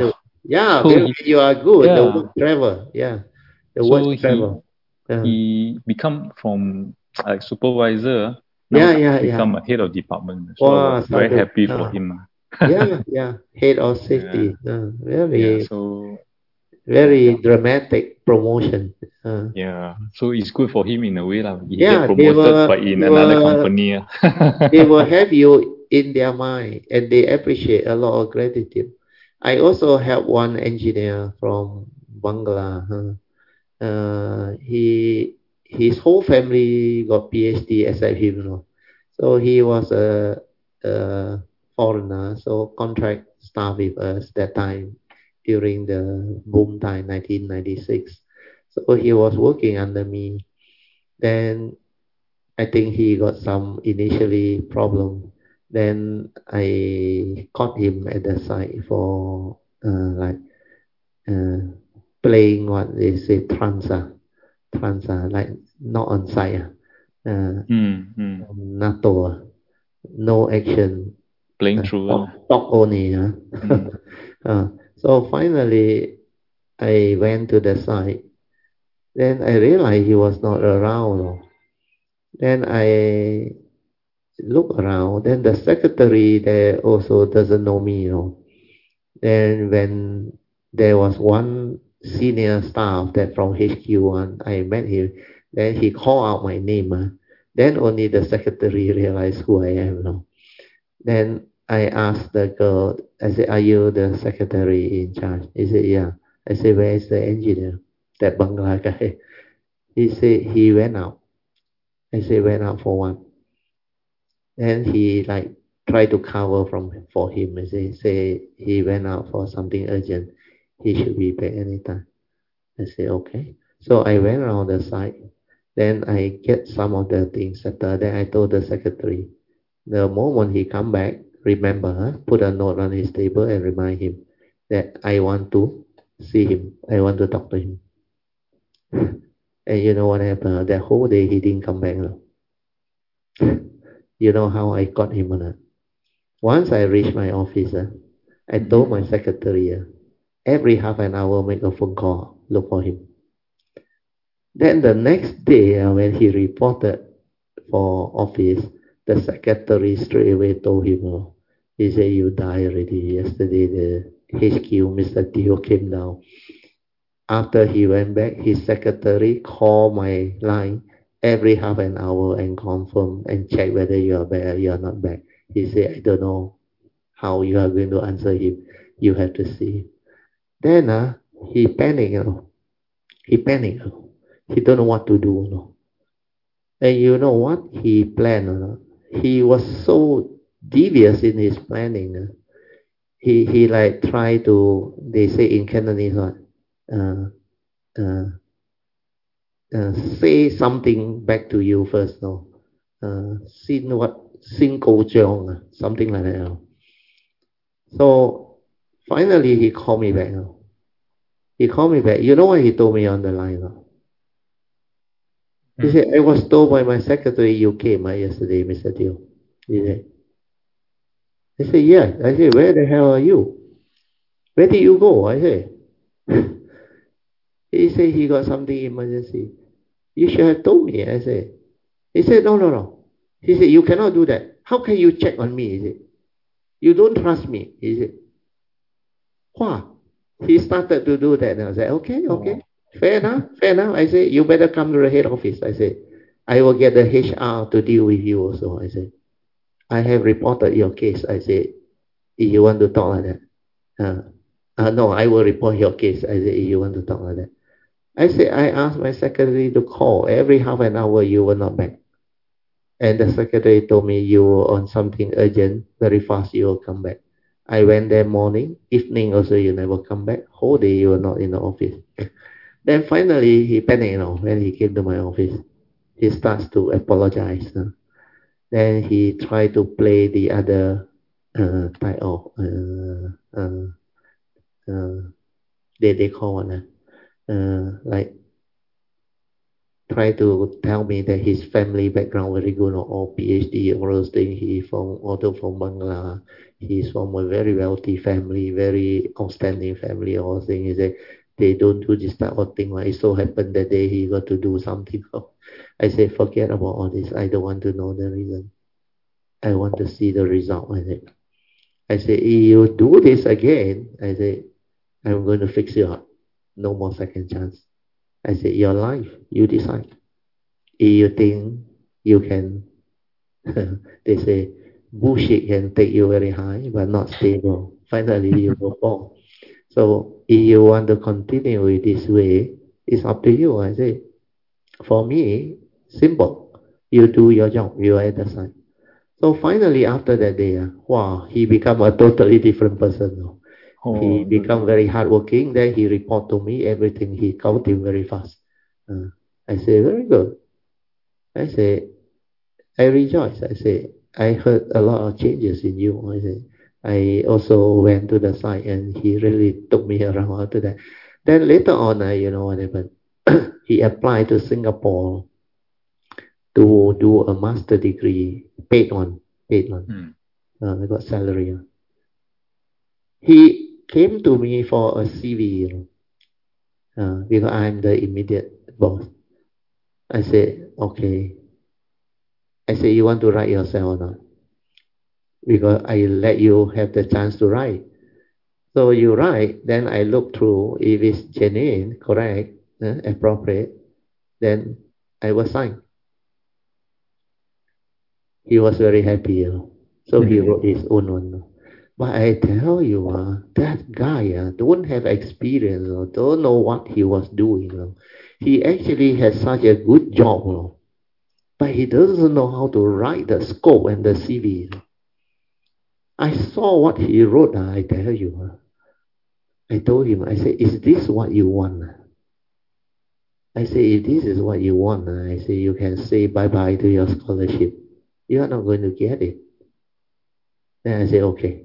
Yeah, So when he, you are good, the yeah. word travel. Yeah, the So word he travel. Yeah, he become from like supervisor, now yeah, yeah, yeah. become a head of department. So I Wow, was very satu. happy for Uh, him. yeah, yeah. Head of Yeah, safety. Uh, yeah. very, So very dramatic promotion. Uh, yeah, so it's good for him in a way lah. He yeah, get they promoted, were, but in they another were, company. ah. they will have you in their mind, and they appreciate a lot of gratitude. I also have one engineer from Bangla. Huh? Uh, he his whole family got PhD except him, you know. So he was a, a foreigner, so contract staff with us that time during the boom time, nineteen ninety-six. So he was working under me. Then I think he got some initially problem. Then I caught him at the site for uh, like uh, playing what they say transa, transa like not on site, uh, uh, mm, mm. NATO, uh, no action, Playing uh, through. talk, ah. talk only. Uh. Mm, uh, so finally, I went to the site. Then I realized he was not around. No. Then I look around. Then the secretary there also doesn't know me. You know. Then when there was one senior staff that from H Q one, I met him. Then he called out my name. Uh. Then only the secretary realized who I am. No. Then I asked the girl, I said, are you the secretary in charge? He said, yeah. I said, where is the engineer? That Bangla guy. He said, he went out. I said, went out for what? Then he like tried to cover from for him. I say, say he went out for something urgent. He should be back anytime. I said, okay. So I went around the site. Then I get some of the things settled. Then I told the secretary, the moment he come back, remember, huh? Put a note on his table and remind him that I want to see him. I want to talk to him. And you know what happened? That whole day he didn't come back. No. You know how I got him or not? Once I reached my office, uh, I told my secretary, uh, every half an hour make a phone call, look for him. Then the next day, uh, when he reported for office, the secretary straight away told him, oh, he said, you died already. Yesterday, the H Q, Mister Teo came down. After he went back, his secretary called my line every half an hour and confirm and check whether you are back or you are not back. He said, I don't know how you are going to answer him. You have to see. Then uh, he panicked. You know. He panicked. You know. He don't know what to do. You know. And you know what he planned? You know. He was so devious in his planning. Uh. He he like try to, they say in Cantonese, what? Uh, uh, uh, say something back to you first. No. Uh, xin what? Xin go uh, something like that. You know. So finally he called me back. You know. He called me back. You know what he told me on the line? No? He mm. said, I was told by my secretary you came uh, yesterday, Mister Teo. He said, I said, yeah. I said, where the hell are you? Where did you go? I said. He said he got something emergency. You should have told me. I said. He said, no, no, no. He said, you cannot do that. How can you check on me? He said, you don't trust me. He said, wow. He started to do that. And I said, okay, okay. Oh. Fair enough, fair enough. I said, you better come to the head office. I said, I will get the H R to deal with you also. I said, I have reported your case. I said, if you want to talk like that. Uh, uh, no, I will report your case. I said, if you want to talk like that. I said, I asked my secretary to call. Every half an hour, you were not back. And the secretary told me you were on something urgent. Very fast, you will come back. I went there morning, evening also, you never come back. Whole day, you were not in the office. Then finally, he panicked, you know, when he came to my office. He starts to apologize. Uh. Then he tried to play the other uh, type of, uh, uh, uh, they, they call one, uh, uh, like try to tell me that his family background very good, or all PhD, all those things. He from also from Bangla. He's from a very wealthy family, very outstanding family. All those things. He said they don't do this type of thing. Like it so happened that day he got to do something. I said forget about all this. I don't want to know the reason. I want to see the result. I said. I said, if you do this again, I said, I'm going to fix you up. No more second chance. I said, your life, you decide. If you think you can, they say, bullshit can take you very high, but not stable. Finally, you will fall. So if you want to continue with this way, it's up to you. I say, for me, simple. You do your job. You are at the side. So finally, after that day, uh, wow, he become a totally different person. Oh, he become good. Very hardworking. Then he report to me everything. He counting very fast. Uh, I say, very good. I say, I rejoice. I say, I heard a lot of changes in you. I say, I also went to the site and he really took me around after that. Then later on, uh, you know what happened? He applied to Singapore to do a master degree, paid one, paid one. Mm. Uh, I got salary. He came to me for a C V, you know, uh, because I'm the immediate boss. I said, okay. I said, you want to write yourself or not? Because I let you have the chance to write. So you write, then I look through, if it's genuine, correct, uh, appropriate, then I will sign. He was very happy, you know. So mm-hmm. He wrote his own one. But I tell you, uh, that guy uh, don't have experience, or don't know what he was doing. You know. He actually has such a good job, you know, but he doesn't know how to write the scope and the C V. You know. I saw what he wrote, uh, I tell you. Uh, I told him, I said, is this what you want? I said, if this is what you want, uh, I say, you can say bye-bye to your scholarship. You are not going to get it. Then I say, okay,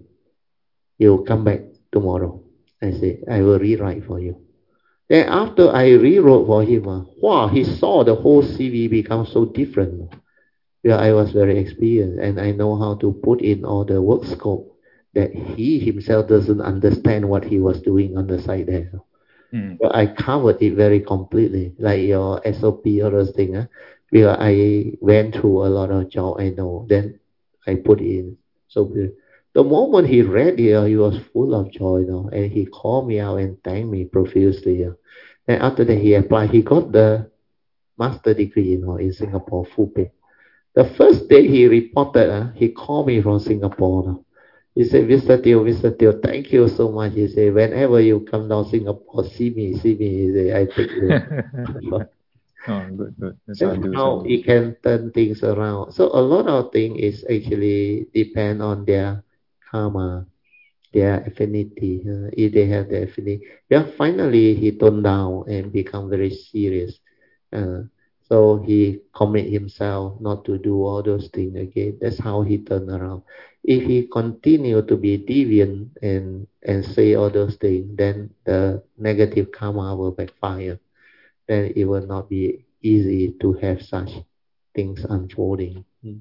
you come back tomorrow. I say, I will rewrite for you. Then after I rewrote for him, uh, wow, he saw the whole C V become so different. Yeah, I was very experienced and I know how to put in all the work scope that he himself doesn't understand what he was doing on the side there. Mm. But I covered it very completely, like your S O P or those things. Uh, because I went through a lot of job, I know. Then I put in. So the moment he read it, he was full of joy, you know, and he called me out and thanked me profusely. You know. And after that, he applied. He got the master degree, you know, in Singapore, full pay. The first day he reported, uh, he called me from Singapore. You know. He said, Mister Teo, Mister Teo, thank you so much. He said, whenever you come down Singapore, see me, see me. He said, I take you. Oh, good, good. That's, That's how he can turn things around. So a lot of things is actually depend on their karma, their affinity. Uh, if they have the affinity, yeah. Finally, he toned down and become very serious. Uh, so he commit himself not to do all those things again. That's how he turned around. If he continue to be deviant and and say all those things, then the negative karma will backfire. Then it will not be easy to have such things unfolding. Mm.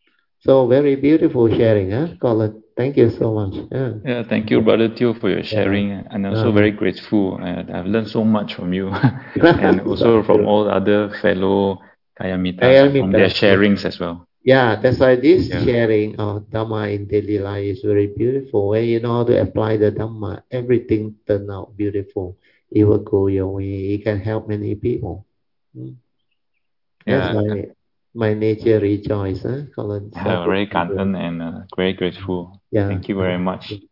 So very beautiful sharing, huh, Colin? Thank you so much. Yeah, yeah thank you, Brother Teo, for your sharing. Yeah. And also uh, very grateful. Uh, I've learned so much from you and also from all other fellow Kayamitas from their sharings as well. Yeah, that's why this yeah. sharing of Dhamma in daily life is very beautiful. When you know how to apply the Dhamma, everything turns out beautiful. It will go your way. It can help many people. Mm. That's yeah. why my nature rejoices, huh, Colin? Yeah, very content and uh, very grateful. Yeah. Thank you very much.